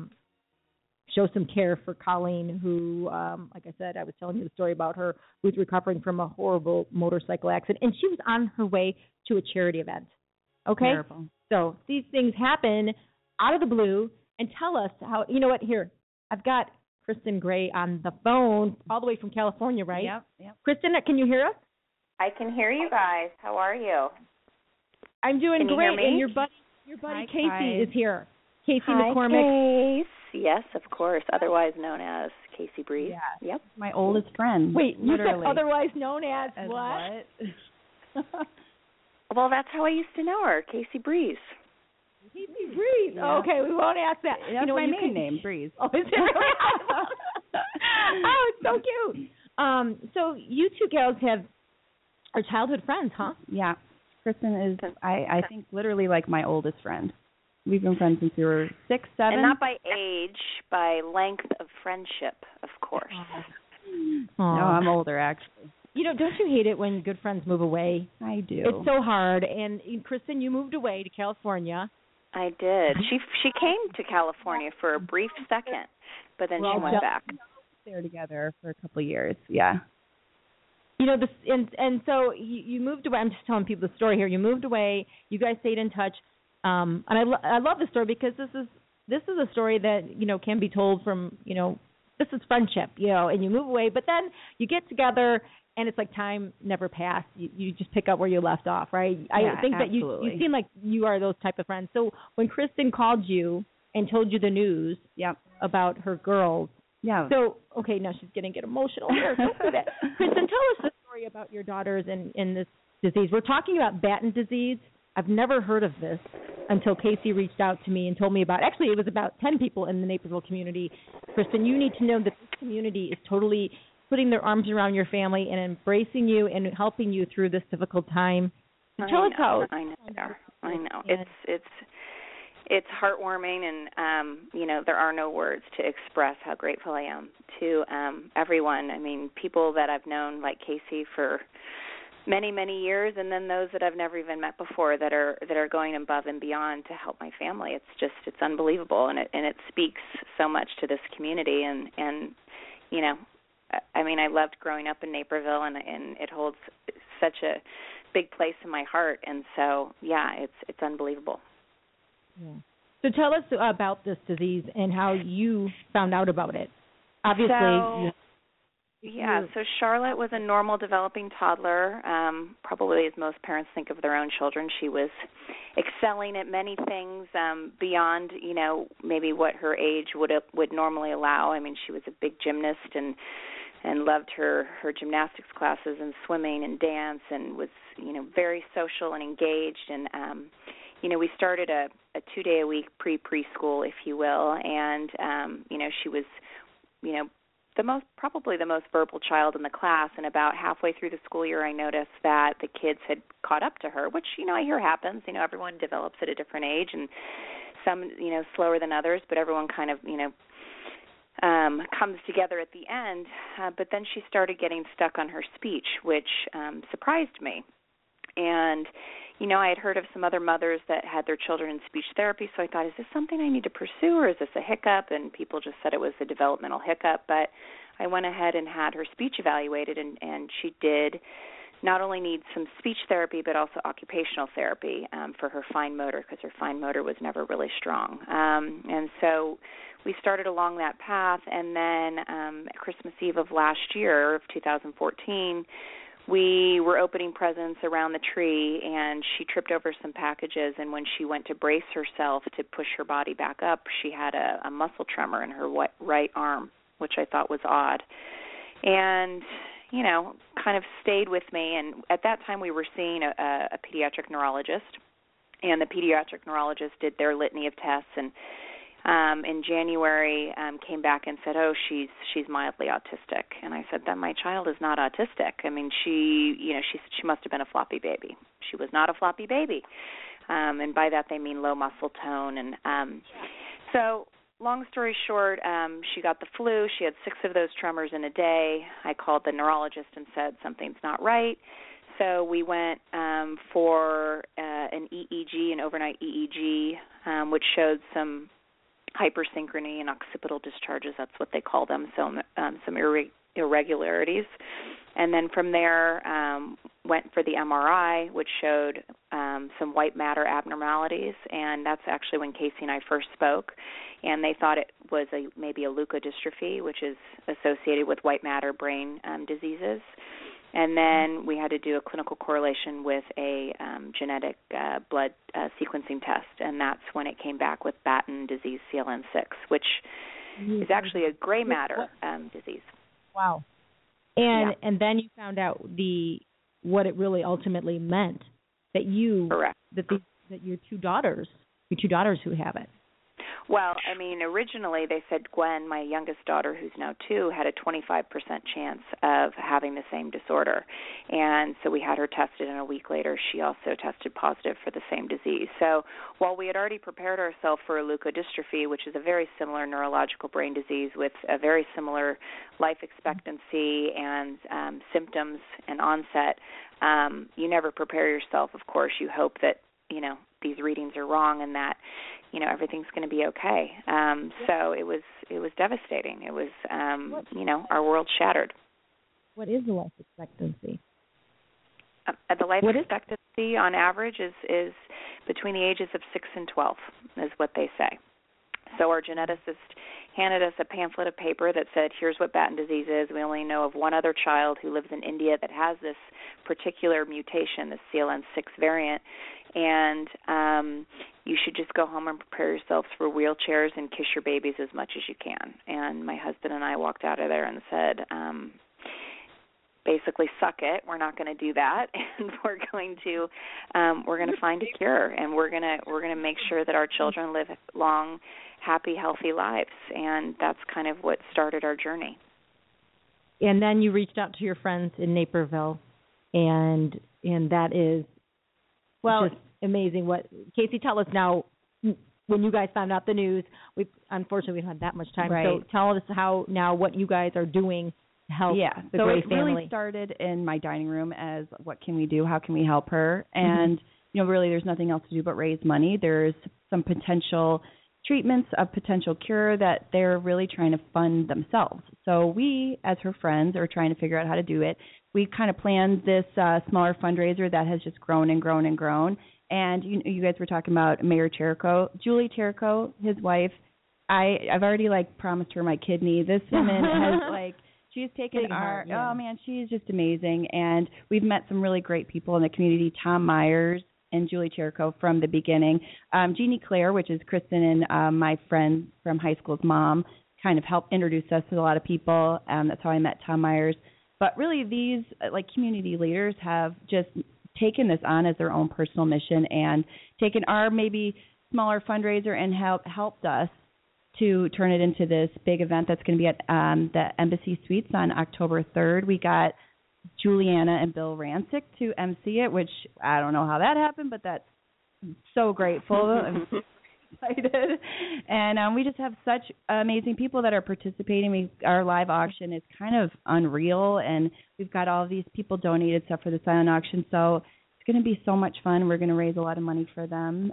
show some care for Colleen, who, like I said, I was telling you the story about her, who's recovering from a horrible motorcycle accident. And she was on her way to a charity event. Okay? Terrible. So these things happen out of the blue. And tell us how, you know what, here, I've got Kristen Gray on the phone all the way from California, right? Yep. Kristen, can you hear us? I can hear you guys. How are you? I'm doing Can you great. hear me? And your buddy Hi, Casey Kai. is here. Casey Hi, McCormick. Case. Yes, of course. Otherwise known as Casey Breeze. Yeah. Yep. My oldest friend. Wait, you literally. said otherwise known as what? Well, that's how I used to know her, Casey Breeze. Casey Breeze. Yeah. Oh, okay, we won't ask that. That's you know, my you main name, Breeze. Oh, is it really? Oh, it's so cute. So you two gals are childhood friends, huh? Yeah. Kristen is, I think, literally like my oldest friend. We've been friends since we were 6, 7. And not by age, by length of friendship, of course. No, I'm older, actually. You know, don't you hate it when good friends move away? I do. It's so hard. And Kristen, you moved away to California. I did. She came to California for a brief second, but then she went back. There together for a couple of years. Yeah. You know, this, and so you moved away. I'm just telling people the story here. You moved away. You guys stayed in touch. And I love the story because this is a story that, you know, can be told from, you know, this is friendship, you know, and you move away, but then you get together and it's like time never passed. You just pick up where you left off, right? Yeah, I think absolutely. that you seem like you are those type of friends. So when Kristen called you and told you the news about her girls. Yeah. So, okay, now she's going to get emotional here. Don't do that. Kristen, tell us the story about your daughters and this disease. We're talking about Batten disease. I've never heard of this until Casey reached out to me and told me about. Actually, it was about 10 people in the Naperville community. Kristen, you need to know that this community is totally putting their arms around your family and embracing you and helping you through this difficult time. Tell us how. I know. It's heartwarming, and there are no words to express how grateful I am to everyone. I mean, people that I've known like Casey for many, many years, and then those that I've never even met before that are going above and beyond to help my family. It's unbelievable, and it speaks so much to this community, and I mean, I loved growing up in Naperville, and it holds such a big place in my heart, and so it's unbelievable. Yeah. So tell us about this disease and how you found out about it. Obviously. So Charlotte was a normal developing toddler, probably as most parents think of their own children. She was excelling at many things beyond, maybe what her age would normally allow. I mean, she was a big gymnast and loved her gymnastics classes and swimming and dance, and was, very social and engaged. And, we started a 2-day-a-week preschool, if you will, and, she was, probably the most verbal child in the class, and about halfway through the school year I noticed that the kids had caught up to her, which, I hear happens. Everyone develops at a different age, and some, slower than others, but everyone kind of, comes together at the end. But then she started getting stuck on her speech, which surprised me. And, I had heard of some other mothers that had their children in speech therapy, so I thought, is this something I need to pursue, or is this a hiccup? And people just said it was a developmental hiccup. But I went ahead and had her speech evaluated, and she did not only need some speech therapy, but also occupational therapy for her fine motor, because her fine motor was never really strong. And so we started along that path, and then Christmas Eve of last year, of 2014, we were opening presents around the tree, and she tripped over some packages, and when she went to brace herself to push her body back up, she had a muscle tremor in her right arm, which I thought was odd. And, kind of stayed with me, and at that time we were seeing a pediatric neurologist, and the pediatric neurologist did their litany of tests, and in January came back and said, she's mildly autistic. And I said, then my child is not autistic. I mean, she must have been a floppy baby. She was not a floppy baby. And by that they mean low muscle tone. And so long story short, she got the flu. She had 6 of those tremors in a day. I called the neurologist and said, something's not right. So we went for an EEG, an overnight EEG, which showed some hypersynchrony and occipital discharges, that's what they call them, so some irregularities. And then from there, went for the MRI, which showed some white matter abnormalities, and that's actually when Casey and I first spoke, and they thought it was maybe a leukodystrophy, which is associated with white matter brain diseases. And then we had to do a clinical correlation with a genetic blood sequencing test, and that's when it came back with Batten disease CLN6, which is actually a gray matter disease. Wow. And then you found out what it really ultimately meant, that Correct. that your two daughters who have it. Well, I mean, originally they said Gwen, my youngest daughter, who's now 2, had a 25% chance of having the same disorder. And so we had her tested, and a week later she also tested positive for the same disease. So while we had already prepared ourselves for a leukodystrophy, which is a very similar neurological brain disease with a very similar life expectancy and symptoms and onset, you never prepare yourself. Of course, you hope that, these readings are wrong and that, everything's going to be okay. So it was devastating. It was, our world shattered. What is the life expectancy? The life expectancy on average is between the ages of 6 and 12, is what they say. So our geneticist handed us a pamphlet of paper that said, here's what Batten disease is. We only know of one other child who lives in India that has this particular mutation, the CLN6 variant, and you should just go home and prepare yourselves for wheelchairs and kiss your babies as much as you can. And my husband and I walked out of there and said, basically suck it. We're not going to do that, and we're going to find a cure, and we're going to make sure that our children live long, happy, healthy lives. And that's kind of what started our journey. And then you reached out to your friends in Naperville, and that is just amazing. What Casey, tell us now, when you guys found out the news. Unfortunately we don't have that much time. Right. So tell us what you guys are doing to help the Gray family. So it really started in my dining room as what can we do? How can we help her? And really there's nothing else to do but raise money. There's some potential treatments, a potential cure that they're really trying to fund themselves. So we, as her friends, are trying to figure out how to do it. We kind of planned this smaller fundraiser that has just grown and grown and grown. And you guys were talking about Mayor Cherico. Julie Cherico, his wife, I've already promised her my kidney. This woman has she's taken oh man, she's just amazing. And we've met some really great people in the community, Tom Myers and Julie Cherico from the beginning. Jeannie Claire, which is Kristen and my friend from high school's mom, kind of helped introduce us to a lot of people. That's how I met Tom Myers. But really these community leaders have just taken this on as their own personal mission and taken our maybe smaller fundraiser and helped us to turn it into this big event that's going to be at the Embassy Suites on October 3rd. We got Juliana and Bill Rancic to MC it, which I don't know how that happened, but that's so grateful. I'm so excited. And we just have such amazing people that are participating. Our live auction is kind of unreal, and we've got all of these people donated stuff for the silent auction. So it's going to be so much fun. We're going to raise a lot of money for them.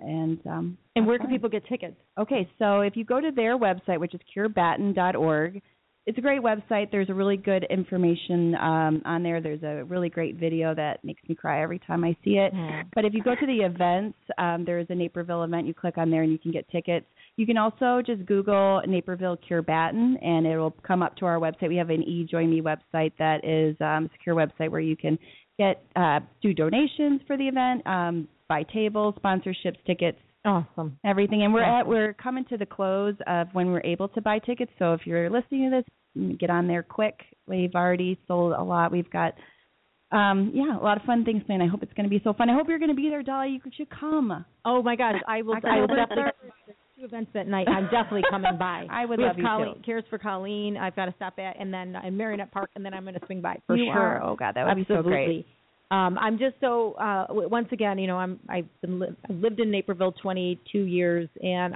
And where can people get tickets? Okay, so if you go to their website, which is curebatten.org, it's a great website. There's a really good information on there. There's a really great video that makes me cry every time I see it. But if you go to the events, there's a Naperville event. You click on there and you can get tickets. You can also just Google Naperville Cure Batten, and it will come up to our website. We have an eJoin Me website that is a secure website where you can get do donations for the event, buy tables, sponsorships, tickets. Awesome. Everything. And we're coming to the close of when we're able to buy tickets. So if you're listening to this, get on there quick. We've already sold a lot. We've got a lot of fun things planned. I hope it's going to be so fun. I hope you're going to be there, Dolly. You should come. Oh my gosh, I will definitely. There's 2 events that night. I'm definitely coming by. I would love you too. Cares for Colleen. I've got to stop at, and then in Marionette Park, and then I'm going to swing by for you sure. Are. Oh God, that would Absolutely. be so great. I'm just so once again, I've lived in Naperville 22 years, and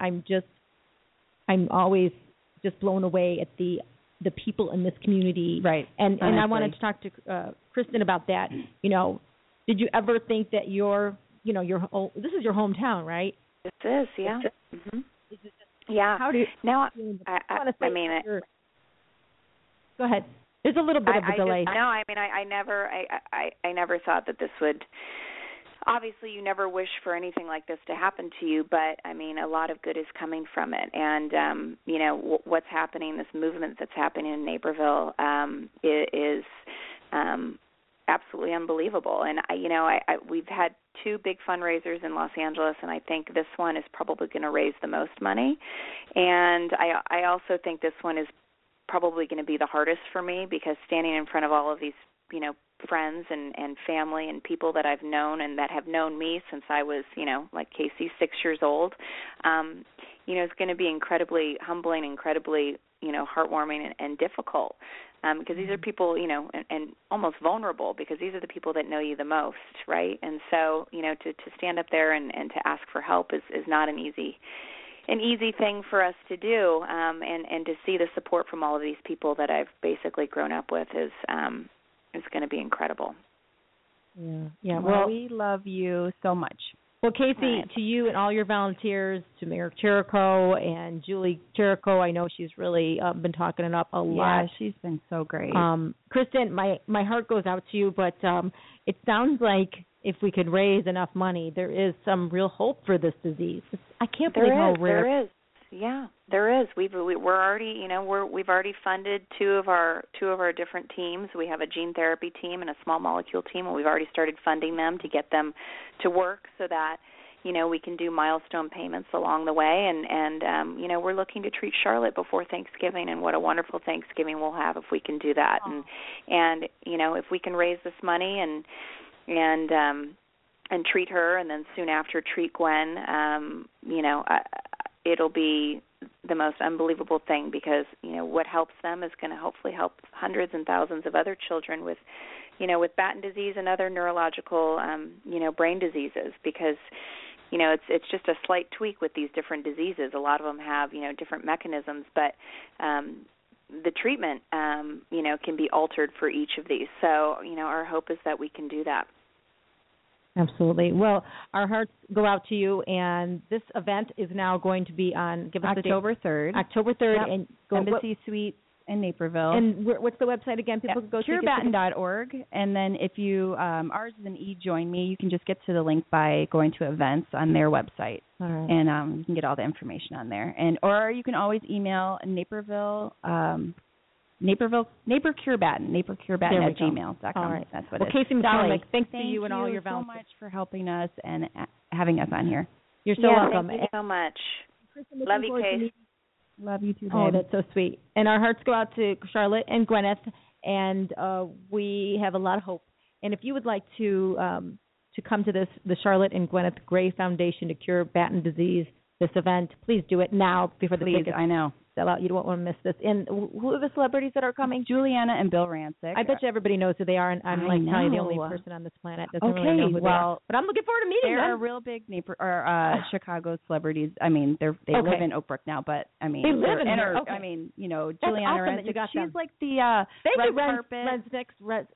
I'm always just blown away at the people in this community. Right. And I wanted to talk to Kristen about that. Did you ever think that this is your hometown, right? This is, yeah. Mm-hmm. Yeah. How do you now? I mean, go ahead. There's a little bit of a delay. I never thought that this would. Obviously, you never wish for anything like this to happen to you, but I mean, a lot of good is coming from it. And what's happening, this movement that's happening in Naperville, is absolutely unbelievable. And we've had 2 big fundraisers in Los Angeles, and I think this one is probably going to raise the most money. And I also think this one is probably going to be the hardest for me, because standing in front of all of these, friends and family and people that I've known and that have known me since I was, like Casey, 6 years old, it's going to be incredibly humbling, incredibly, heartwarming and difficult, because these are people, and almost vulnerable, because these are the people that know you the most, right? And so, to stand up there and to ask for help is not an easy thing for us to do, and to see the support from all of these people that I've basically grown up with is going to be incredible. Yeah. Well, we love you so much. Well, Casey, to you and all your volunteers, to Mayor Cherico and Julie Cherico, I know she's really been talking it up a lot. Yeah, she's been so great. Kristen, my heart goes out to you, but it sounds like if we could raise enough money, there is some real hope for this disease. I can't believe how rare. There is. Yeah, there is. We're already, we've already funded 2 of our different teams. We have a gene therapy team and a small molecule team, and we've already started funding them to get them to work, so that, we can do milestone payments along the way, and we're looking to treat Charlotte before Thanksgiving, and what a wonderful Thanksgiving we'll have if we can do that. And if we can raise this money and treat her, and then soon after treat Gwen, it'll be the most unbelievable thing, because what helps them is going to hopefully help hundreds and thousands of other children with Batten disease and other neurological brain diseases, because it's just a slight tweak with these different diseases. A lot of them have different mechanisms, but the treatment can be altered for each of these. So our hope is that we can do that. Absolutely. Well, our hearts go out to you, and this event is now going to be on, give us October 3rd. October 3rd. Yep. And Embassy Suites in Naperville. And what's the website again? People can go to curebatten.org. And then if you, ours is an eJoin Me, you can just get to the link by going to events on their website. All right. And you can get all the information on there. Or you can always email Napercurebatten, napercurebatten@gmail.com. All right. That's what it is. Casey McCormick, thanks to you and all your volunteers. Thank you so much for helping us and having us on here. You're so welcome. Thank you so much. Love you, Casey. Love you too, babe. Oh, that's so sweet. And our hearts go out to Charlotte and Gwyneth, and we have a lot of hope. And if you would like to come to the Charlotte and Gwyneth Gray Foundation to Cure Batten Disease, this event, please do it now before the tickets I know. sell out. You don't want to miss this. And who are the celebrities that are coming? Juliana and Bill Rancic. I bet you everybody knows who they are, and I'm probably the only person on this planet that doesn't really know who they are. But I'm looking forward to meeting them. They're real big Chicago celebrities. I mean, they live in Oak Brook now, but I mean, they live in here. Okay. I mean, Juliana awesome Rancic. She's them. Like the red carpet.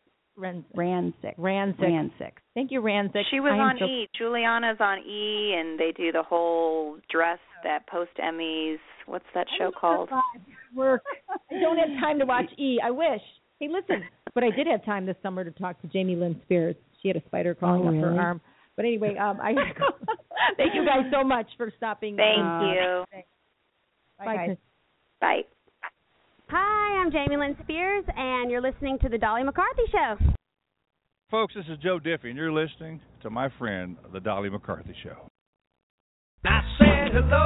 Rancic. Thank you, Rancic. She was on E. Juliana's on E, and they do the whole dress that post Emmys. What's that show called? Work. I don't have time to watch E. I wish. Hey, listen, but I did have time this summer to talk to Jamie Lynn Spears. She had a spider crawling up her arm. But anyway, thank you guys so much for stopping. Thank you. Bye, guys. Bye. Hi, I'm Jamie Lynn Spears, and you're listening to The Dolly McCarthy Show. Folks, this is Joe Diffie, and you're listening to my friend, The Dolly McCarthy Show. I said hello,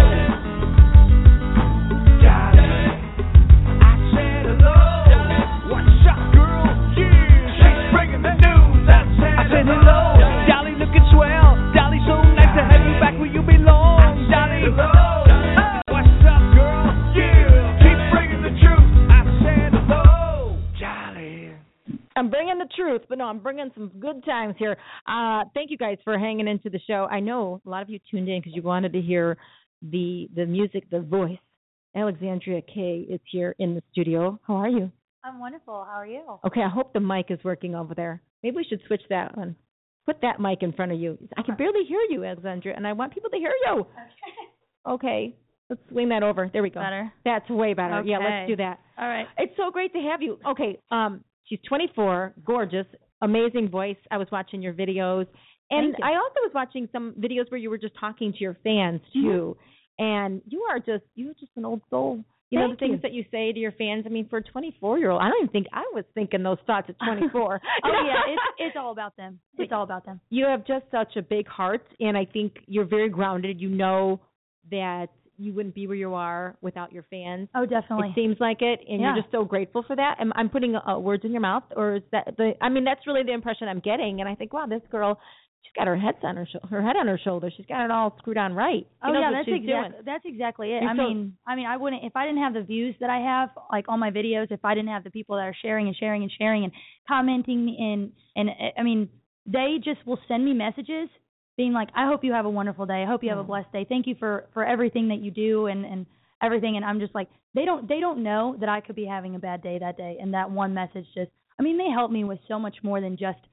Dolly. I said hello. What's up, girl? Yeah, she's bringing the news. I said hello, Dolly, looking swell. Dolly, so nice to have you back where you belong. Dolly, hello. What's up, girl? Yeah, keep bringing the truth. I said hello, Dolly. I'm bringing the truth, but no, I'm bringing some good times here. Thank you guys for hanging into the show. I know a lot of you tuned in because you wanted to hear the music, the voice. Alexandria Kay is here in the studio. How are you? I'm wonderful. How are you? Okay, I hope the mic is working over there. Maybe we should switch that one. Put that mic in front of you. I can barely hear you, Alexandria, and I want people to hear you. Okay. Let's swing that over. There we go. Better? That's way better. Okay. Yeah, let's do that. All right. It's so great to have you. Okay, she's 24, gorgeous, amazing voice. I was watching your videos. And I also was watching some videos where you were just talking to your fans, too. Mm-hmm. And you're just an old soul. You know, the things that you say to your fans. I mean, for a 24-year-old, I don't even think I was thinking those thoughts at 24. It's all about them. It's all about them. You have just such a big heart, and I think you're very grounded. You know that you wouldn't be where you are without your fans. Oh, definitely. It seems like it, and you're just so grateful for that. And I'm putting words in your mouth, or is that that's really the impression I'm getting. And I think, wow, this girl, she's got her head on her shoulder. She's got it all screwed on right. That's exactly it. I mean, I wouldn't, if I didn't have the views that I have, like on my videos, if I didn't have the people that are sharing and commenting and I mean, they just will send me messages being like, I hope you have a wonderful day. I hope you have a blessed day. Thank you for everything that you do and everything. And I'm just like, they don't know that I could be having a bad day that day. And that one message they help me with so much more than just,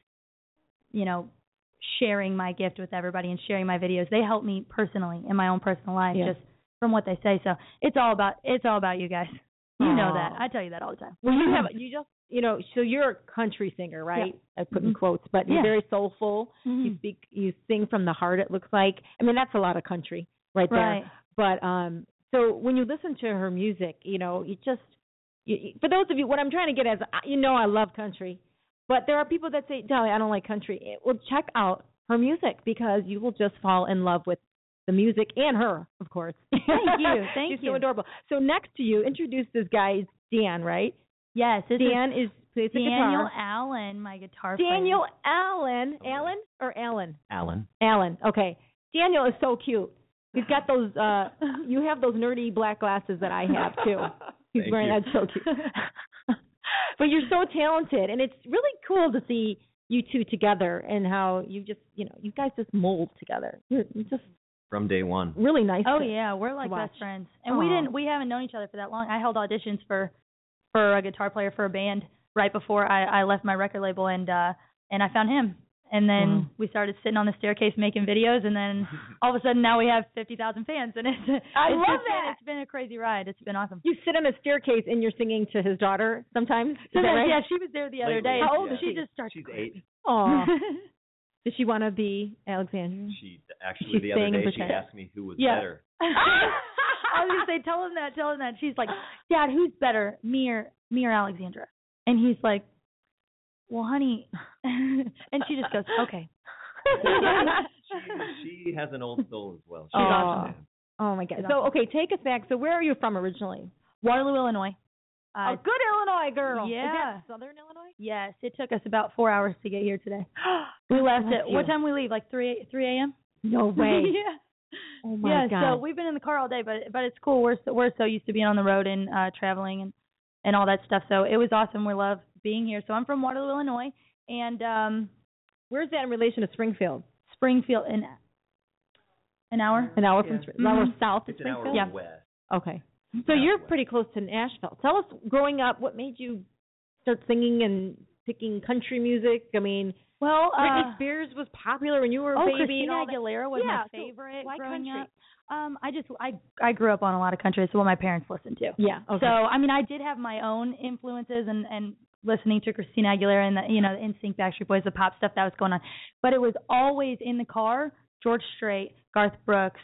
sharing my gift with everybody and sharing my videos. They help me personally in my own personal life, just from what they say. So it's all about you guys. You know that. I tell you that all the time. Well, so you're a country singer, right? Yeah. I put in quotes, but you're very soulful. Mm-hmm. You sing from the heart, it looks like. I mean, that's a lot of country right there. But so when you listen to her music, for those of you, what I'm trying to get at is, I love country. But there are people that say, Dolly, I don't like country. Well, check out her music because you will just fall in love with the music and her, of course. Thank you. Thank She's you. so adorable. So next to you, introduce this guy, Dan, right? Yes. Dan plays the guitar. Daniel Allen, my guitar player. Daniel Allen. Allen or Allen? Alan. Allen. Okay. Daniel is so cute. He's got those, you have those nerdy black glasses that I have too. He's Thank wearing you. that's so cute. But you're so talented, and it's really cool to see you two together and how you just, you guys just mold together. You're just From day one. really nice. Oh to- yeah, we're like to watch. best friends, and Aw. we haven't known each other for that long. I held auditions for a guitar player for a band right before I left my record label, and I found him, and then we started sitting on the staircase making videos, and then all of a sudden now we have 50,000 fans, and I love that. It's been a crazy ride. It's been awesome. You sit on a staircase and you're singing to his daughter sometimes. Is that right? Yeah, she was there the other day. How old is She she? just started. She's 8. Aw. Does she want to be Alexandria? She actually She's the other staying in day she pretend. asked me who was Yeah. better. I was gonna say, tell him that. She's like, Dad, who's better, me or Alexandra? And he's like, well, honey, and she just goes, okay. She has an old soul as well. She's Aw. awesome. Oh my God. She's So awesome. okay, take us back. So where are you from originally? Waterloo, Illinois. A good Illinois girl. Yeah. Is that Southern Illinois? Yes, it took us about 4 hours to get here today. We left Bless at you. what time we leave? Like 3 a.m. No way. Yeah. Oh my Yeah. God. So we've been in the car all day, but it's cool. We're so used to being on the road and traveling and all that stuff. So it was awesome. We love being here. So I'm from Waterloo, Illinois, and where's that in relation to Springfield? Springfield, an hour. An hour from an hour south of It's an hour Springfield. Yeah. west. Okay. So you're pretty close to Nashville. Tell us, growing up, what made you start singing and picking country music? I mean, Well, Britney Spears was popular when you were a baby. Christina and all that. Aguilera was Yeah, my so favorite why growing country? up. I grew up on a lot of country. It's what my parents listened to. Yeah. Okay. So I mean, I did have my own influences and listening to Christina Aguilera and the NSYNC, Backstreet Boys, the pop stuff that was going on. But it was always in the car. George Strait, Garth Brooks,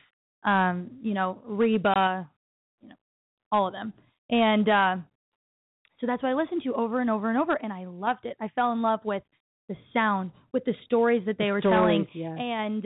Reba, all of them. And so that's what I listened to over and over and over, and I loved it. I fell in love with the sound, with the stories that they were telling, yeah. and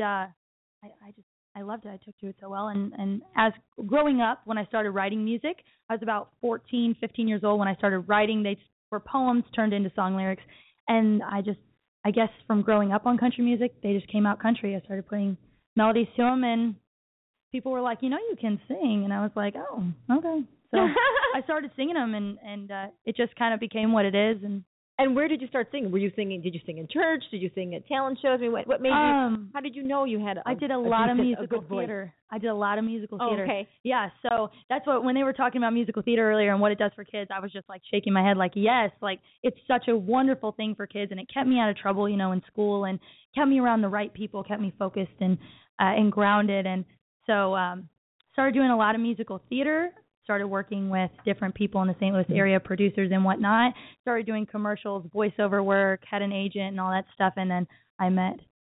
I loved it. I took to it so well. And as growing up, when I started writing music, I was about 14, 15 years old when I started writing. They were poems turned into song lyrics, and I guess from growing up on country music, they just came out country. I started putting melodies to them, and people were like, you can sing, and I was like, oh, okay. So I started singing them, and it just kind of became what it is. And where did you start singing? Were you singing? Did you sing in church? Did you sing at talent shows? I mean, what made you? How did you know you had? I did a lot of musical good voice? theater. I did a lot of musical Oh, theater. okay. Yeah, so that's what when they were talking about musical theater earlier and what it does for kids, I was just like shaking my head, like yes, like it's such a wonderful thing for kids, and it kept me out of trouble, in school, and kept me around the right people, kept me focused and grounded, and so started doing a lot of musical theater. Started working with different people in the St. Louis area, producers and whatnot. Started doing commercials, voiceover work, had an agent and all that stuff. And then I met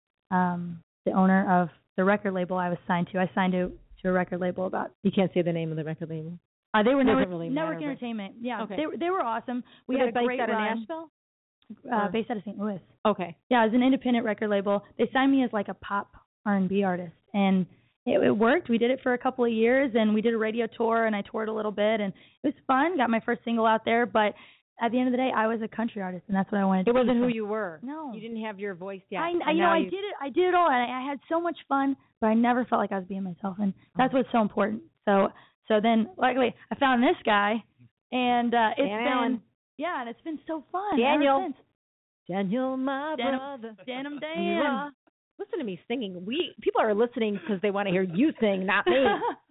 the owner of the record label I was signed to. I signed to a record label about. You can't say the name of the record label. They were Doesn't really matter, Network but- Entertainment. Yeah, Okay. they were awesome. We Were had they a based great out of run. Nashville? Based out of St. Louis. Okay. Yeah, it was an independent record label. They signed me as like a pop R&B artist, and it worked. We did it for a couple of years, and we did a radio tour, and I toured a little bit, and it was fun. Got my first single out there, but at the end of the day, I was a country artist, and that's what I wanted to It be. wasn't who So- you were. No. You didn't have your voice yet. I Now did it. I did it all, and I had so much fun, but I never felt like I was being myself, and that's what's so important. So then, luckily, I found this guy, and it's Dan Allen. been and it's been so fun. Daniel. Ever since. Daniel, my Dan- brother. Dan. You are- Listen to me singing. People are listening because they want to hear you sing, not me.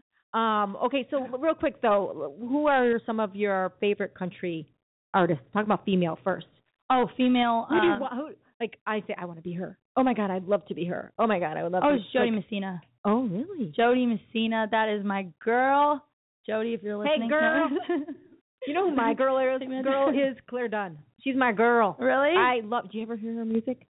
Okay, so real quick though, who are some of your favorite country artists? Talk about female first. Oh, female. Who do you want? Like I say, I want to be her. Oh my God, I'd love to be her. Oh my God, I would love to. it's Jody Messina. Oh really? Jody Messina, that is my girl. Jody, if you're listening. Hey girl. You know who my girl is? Girl is Claire Dunn. She's my girl. Really? I love. Do you ever hear her music?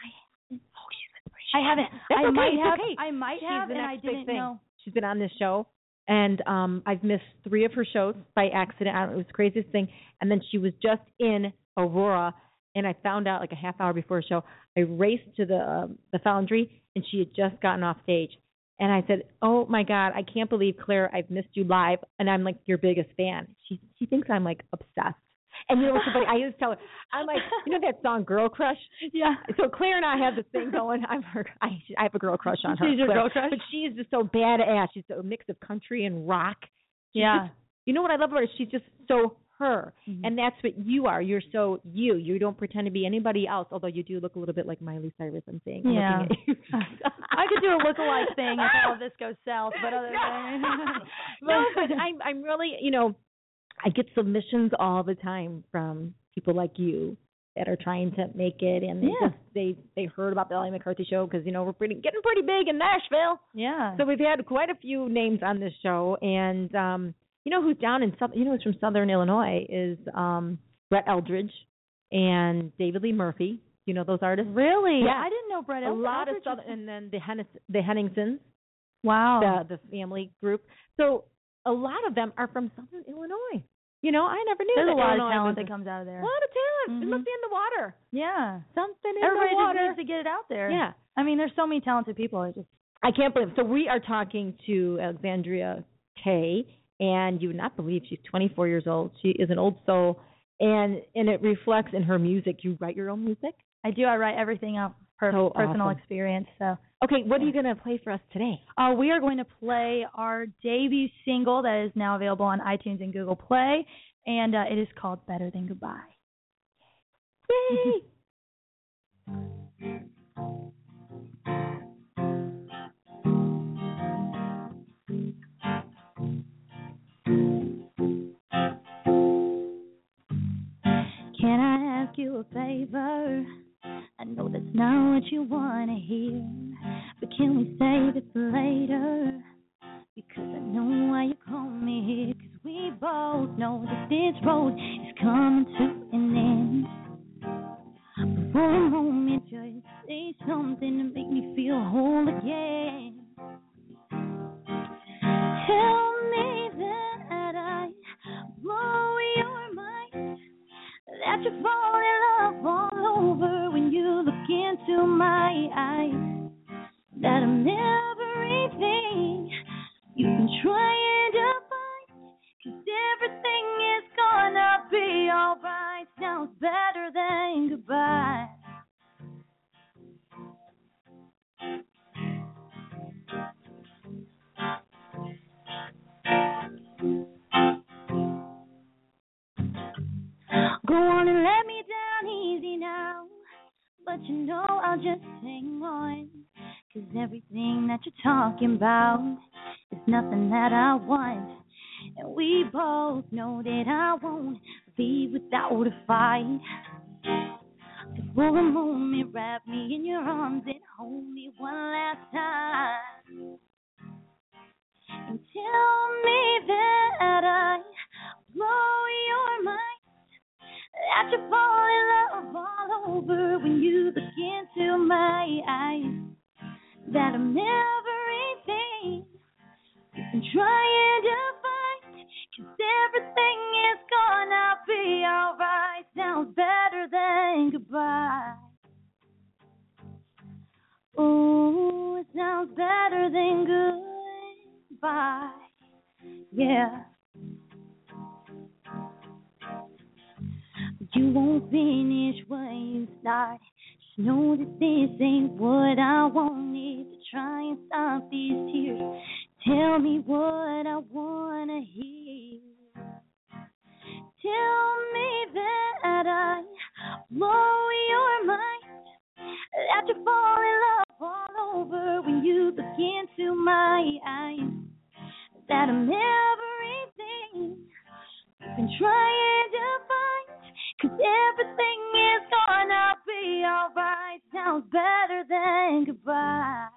I haven't. That's I okay. might It's have. okay. I might She's have, the and next I big didn't thing. know. She's been on this show, and I've missed 3 of her shows by accident. It was the craziest thing. And then she was just in Aurora, And I found out like a half hour before the show. I raced to the Foundry, and she had just gotten off stage. And I said, "Oh my God, I can't believe, Claire, I've missed you live, and I'm like your biggest fan." She thinks I'm like obsessed. And you know what's so funny? I always tell her, I'm like, you know that song Girl Crush? Yeah. So Claire and I have this thing going. I have a girl crush on her. She's your Claire. girl crush? But she is just so badass. She's a mix of country and rock. She's Yeah. just, you know what I love about her? She's just so her. And that's what you are. You're so you. You don't pretend to be anybody else, although you do look a little bit like Miley Cyrus, I'm saying. I'm Yeah. looking at you. I could do a look-alike thing if all of this goes south, but other than No, but I'm really, you know, I get submissions all the time from people like you that are trying to make it, and they heard about the Dolly McCarthy show because, you know, we're getting pretty big in Nashville. Yeah. So we've had quite a few names on this show, and you know who's down in who's from Southern Illinois is Brett Eldridge and David Lee Murphy. You know those artists? Really? Yeah. I didn't know Brett A Eldridge. lot of Southern, and then the Henningsons. Wow. The family group. So a lot of them are from Southern Illinois. You know, I never knew There's that a lot Illinois of talent was that comes out of there. a lot of talent. It must be in the water. Yeah. Something in Everybody the water. just needs to get it out there. Yeah. I mean, there's so many talented people. I can't believe it. So we are talking to Alexandria Kay, and you would not believe she's 24 years old. She is an old soul, and it reflects in her music. You write your own music? I do. I write everything out So personal awesome. experience. So okay, what are you going to play for us today? we are going to play our debut single that is now available on iTunes and Google Play, and it is called Better Than Goodbye. Yay! Can I ask you a favor? I know that's not what you want to hear, but can we save it for later? Because I know why you call me here, because we both know that this road is coming to an end. But for a moment, just say something to make me feel whole again. Tell me that I blow your mind, that you fall in love all over when you look into my eyes, that I'm everything you've been trying to find, 'cause everything is gonna be alright. Sounds better than goodbye. Go on and let me down easy now, but you know I'll just hang on, 'cause everything that you're talking about is nothing that I want, and we both know that I won't be without a fight. So for a moment, wrap me in your arms and hold me one last time, and tell me that I blow your mind, that you fall in love all over when you look into my eyes, that I'm everything you've been trying to find, 'cause everything is gonna be alright. Sounds better than goodbye. Ooh, it sounds better than goodbye. Yeah. You won't finish what you start. Just know that this ain't what I wanted. To try and stop these tears, tell me what I wanna hear. Tell me that I blow your mind, that you fall in love all over when you look into my eyes, that I'm everything you've been trying to find, 'cause everything is gonna be alright. Sounds better than goodbye.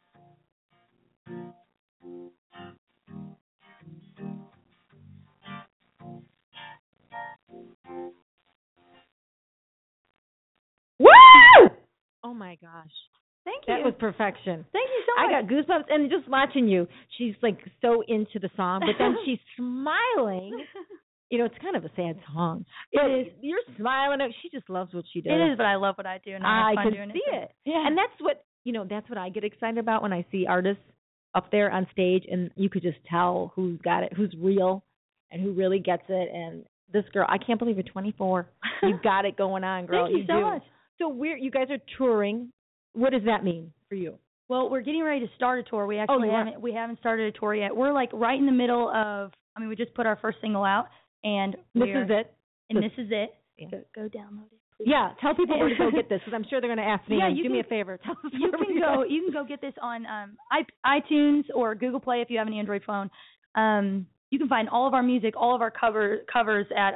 Woo! Oh my gosh. Thank you. That was perfection. Thank you so much. I got goosebumps, and just watching you, she's like so into the song, but then she's smiling You know, it's kind of a sad song. It is. You're smiling. She just loves what she does. It is, but I love what I do, and I have fun can doing see it. it. Yeah. And that's what I get excited about when I see artists up there on stage, and you could just tell who's got it, who's real, and who really gets it. And this girl, I can't believe you're 24. You've got it going on, girl. Thank you so much. So you guys are touring. What does that mean for you? Well, we're getting ready to start a tour. We actually haven't started a tour yet. We're like right in the middle of. I mean, we just put our first single out, and this is it. Yeah. Go download it. Please. Yeah, tell people where to go get this, because I'm sure they're going to ask me. Yeah, do me a favor. Tell us you can go get this on iTunes or Google Play if you have an Android phone. You can find all of our music, all of our covers at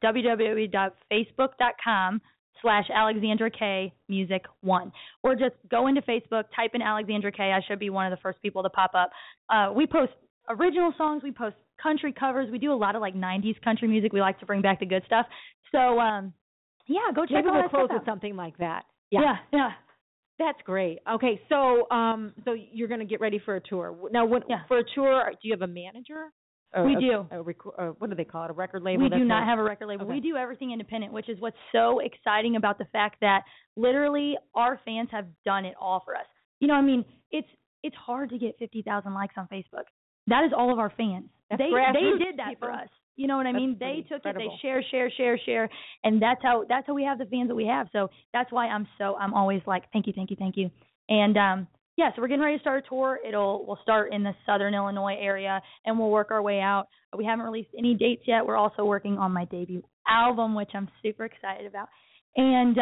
www.facebook.com/Alexandra K Music 1, or just go into Facebook, type in Alexandra K. I should be one of the first people to pop up. We post original songs, we post country covers. We do a lot of like 90s country music. We like to bring back the good stuff. So yeah, go check it out. Maybe we'll close with something like that. Yeah. That's great. Okay, so you're going to get ready for a tour. Now, for a tour, do you have a manager? We do. What do they call it? A record label? We do not have a record label. Okay. We do everything independent, which is what's so exciting about the fact that literally our fans have done it all for us. You know, I mean, it's hard to get 50,000 likes on Facebook. That is all of our fans. They did that for us. You know what I mean? They took incredible. It. They share, and that's how we have the fans that we have. So that's why I'm always like, thank you. And so we're getting ready to start a tour. We'll start in the Southern Illinois area, and we'll work our way out. We haven't released any dates yet. We're also working on my debut album, which I'm super excited about. And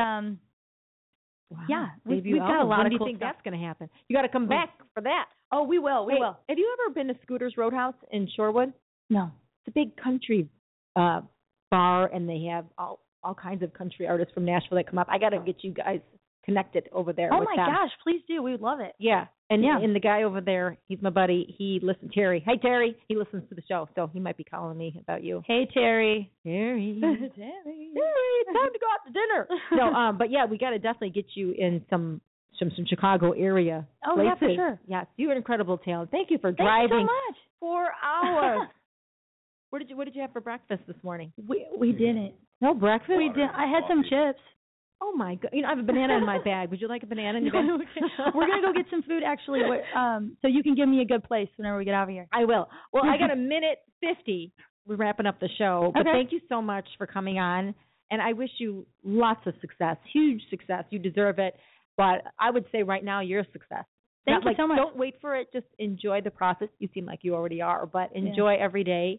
we've got a lot when of do you cool think stuff. that's going to happen? You got to come back for that. Oh, we will. We will. Have you ever been to Scooter's Roadhouse in Shorewood? No. It's a big country bar, and they have all kinds of country artists from Nashville that come up. I got to get you guys connected over there. Oh with my them. gosh, please do. We would love it. Yeah. And the guy over there, he's my buddy. He listens. Terry. Hey, Terry. He listens to the show, so he might be calling me about you. Hey, Terry. Terry, it's time to go out to dinner. No, but yeah, we got to definitely get you in some Chicago area places. Yeah, for sure. Yes, you're an incredible talent. Thank you for Thank driving you so much. 4 hours. What did you have for breakfast this morning? We didn't. No breakfast? We did. I had some chips. Oh my God! I have a banana in my bag. Would you like a banana in your bag? We're gonna go get some food actually. So you can give me a good place whenever we get out of here. I will. Well, I got a minute 50. We're wrapping up the show, but okay. Thank you so much for coming on, and I wish you lots of success, huge success. You deserve it. But I would say right now you're a success. Thank you so much. Don't wait for it. Just enjoy the process. You seem like you already are, but enjoy every day.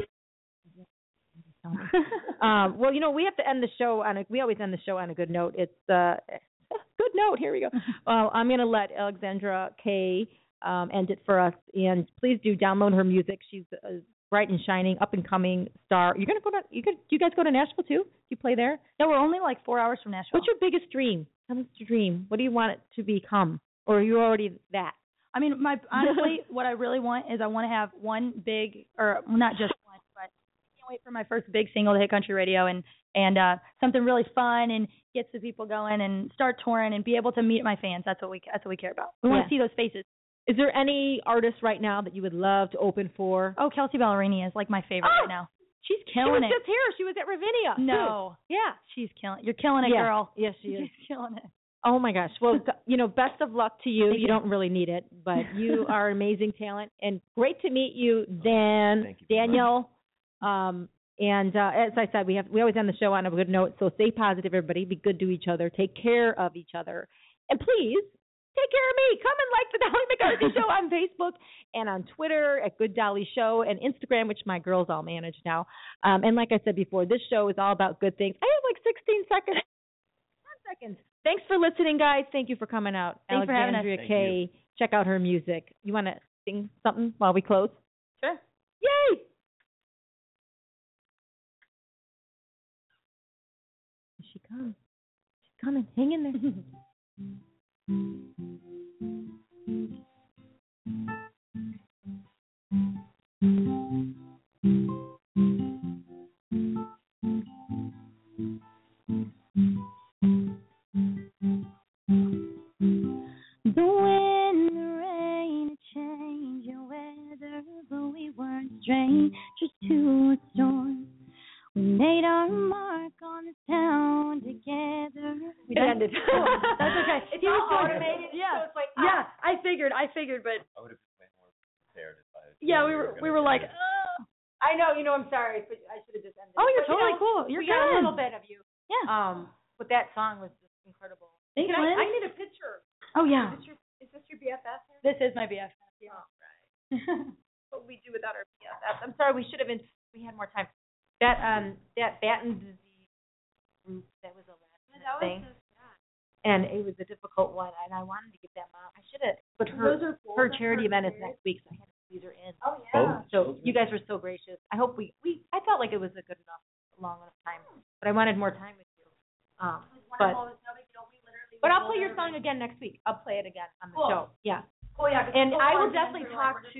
Well, we have to end the show we always end the show on a good note. It's good note. Here we go. I'm going to let Alexandra K end it for us, and please do download her music. She's a bright and shining, up and coming star. You're going to go to? Do you guys go to Nashville too? Do you play there? No, we're only like 4 hours from Nashville. What's your biggest dream? Tell us your dream. What do you want it to become, or are you already that? I mean, honestly, what I really want is I want to have one big, or not just one, but I can't wait for my first big single to hit country radio and something really fun and gets the people going and start touring and be able to meet my fans. That's what we care about. We want to see those faces. Is there any artist right now that you would love to open for? Oh, Kelsea Ballerini is like my favorite right now. She's killing it. She was just here. She was at Ravinia. No. Too. Yeah. She's killing it. You're killing it, girl. Yes, she is. She's killing it. Oh, my gosh. Well, best of luck to you. You don't really need it, but you are amazing talent. And great to meet you, Daniel. And as I said, we always end the show on a good note. So stay positive, everybody. Be good to each other. Take care of each other. And please take care of me. Come and like the Dolly McCarthy Show on Facebook and on Twitter at Good Dolly Show and Instagram, which my girls all manage now. And like I said before, this show is all about good things. I have like 16 seconds. 10 seconds. Thanks for listening, guys. Thank you for coming out. Thanks for having us. Alexandria K. Check out her music. You want to sing something while we close? Sure. Yay! Here she comes. She's coming. Hang in there. The wind, the rain, it changed your weather, but we weren't strangers to a storm. our mark on the town together. We ended. That's okay. It's all automated. Yeah. So it's like, yeah, I figured, but I would have been more prepared if I. yeah, we were like, I know, I'm sorry, but I should have just ended. oh, you're But, totally cool. You're we good. got a little bit of you. Yeah. But that song was just incredible. Thanks, Can Lynn. I need a picture. Oh yeah. Is this your BFF? This is my BFF. Yeah. Oh, right. What we do without our BFF. I'm sorry, we had more time. That Batten disease group, that was a last thing. And it was a difficult one, and I wanted to get that mom. I should have, but her charity event is next week, so I had to squeeze her in. Oh yeah. So you guys were so gracious. I hope I felt like it was a good enough, long enough time, but I wanted more time with you. But I'll play your song again next week. I'll play it again on the show. Yeah. Cool, yeah. And I will definitely talk to.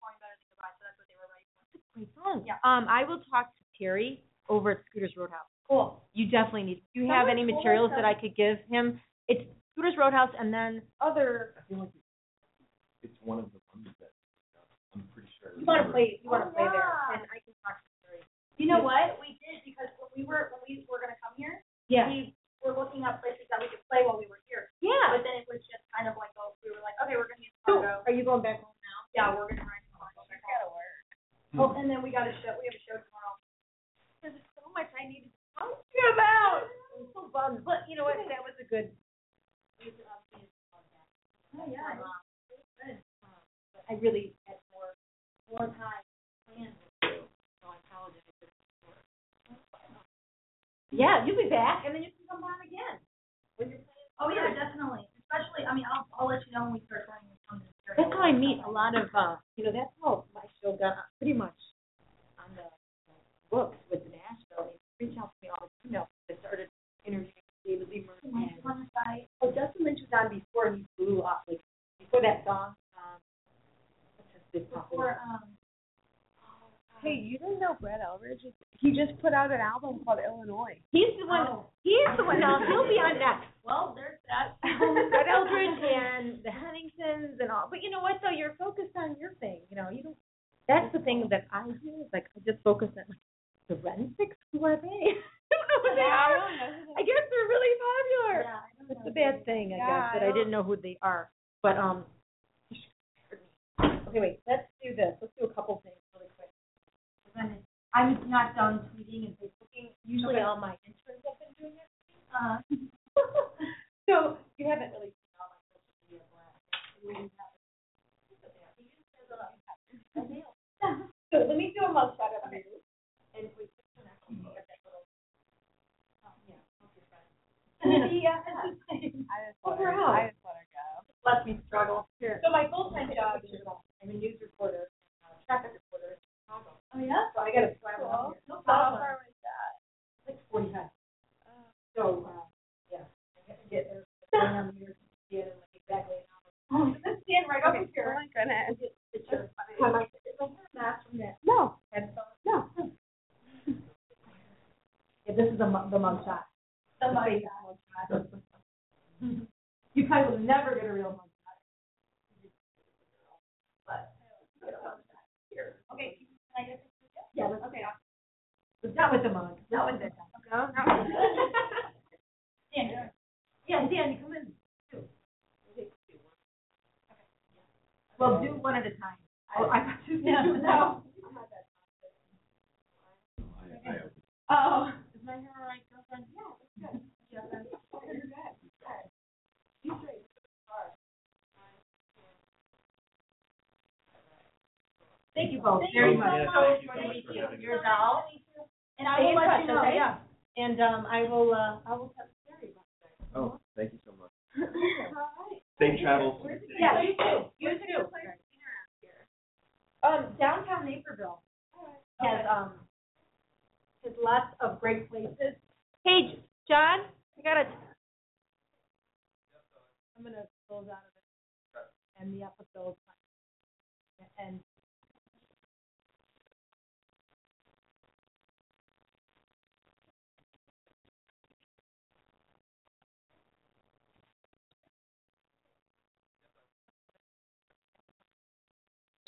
Great song. Yeah. I will talk to Terry over at Scooters Roadhouse. Cool. You definitely need. Do you have any materials that I could give him? It's Scooters Roadhouse, and then other. I feel like it's one of the ones that I'm pretty sure. You want to play there, and I can talk to Terry. You know what? We did because when we were gonna come here. Yeah. We were looking up places that we could play while we were here. Yeah. But then it was just kind of like, we were like, okay, we're gonna use So, Chicago. are you going back home now? Yeah, we're gonna ride home. Gotta work. Oh, and then we have a show tomorrow. There's so much I needed to talk to you about. I'm so bummed, but you know what? That was a good. Oh yeah. Good. But I really had more time planned with you, so I apologize for the Yeah, you'll be back, and then you can come on again. When you're playing. Oh yeah, definitely. Especially, I mean, I'll let you know when we start playing with something. That's how I meet a lot of, that's how my show got pretty much on the books with Nashville. They reach out to me all the time now. I started interviewing David Lee Murphy. Justin Lynch was on before, and he blew up. Like, before that song, what's his big popular? Hey, you didn't know Brett Eldridge? He just put out an album called Illinois. He's the one. He's the one. He'll be on next. Well, there's that. Brett Eldridge and the Huntingtons and all. But you know what, though? You're focused on your thing. You know, you don't. That's the thing that I do. Is like I just focus on the Rensics. Who are they? I don't know who they are. I guess they're really popular. Yeah, it's a bad thing, I guess, that I didn't know who they are. But okay, wait. Let's do this. Let's do a couple things really quick. I'm not done tweeting and Facebooking. Usually all my interns have been doing it. So you haven't really seen all my social media So let me do a mugshot of you. And we get that little, yeah, I just let her go. Let me struggle. Here. So my full-time job is I'm a news reporter, traffic reporter in Chicago. Oh yeah? So I got to travel out here. No problem. How far was that? Like 45. So, yeah. I have to get there. I'm here to get in like exactly an hour. Oh, let's stand right over here. Oh my goodness. It's your, is my hair mask from that? No. No. Yeah, this is the mugshot. The mugshot. You probably will never get a real mugshot. But, here. Okay, can I get this? Yeah, okay. But not with the mug. Not with this. No, not with this. Dan. Yeah, Dan, you come in. Well, do one at a time. I got two things now. Oh, is my hair all right, girlfriend? Yeah, it's good. You straight. Thank you both very much. So good to meet you. You're Val. And I will let you know. Okay? Yeah. And I will tell Terry about that. Oh, thank you so much. All right. Safe travels. Yeah, you too. You too. Downtown Naperville has lots of great places. Hey, John, I'm gonna close out of it and the episode. And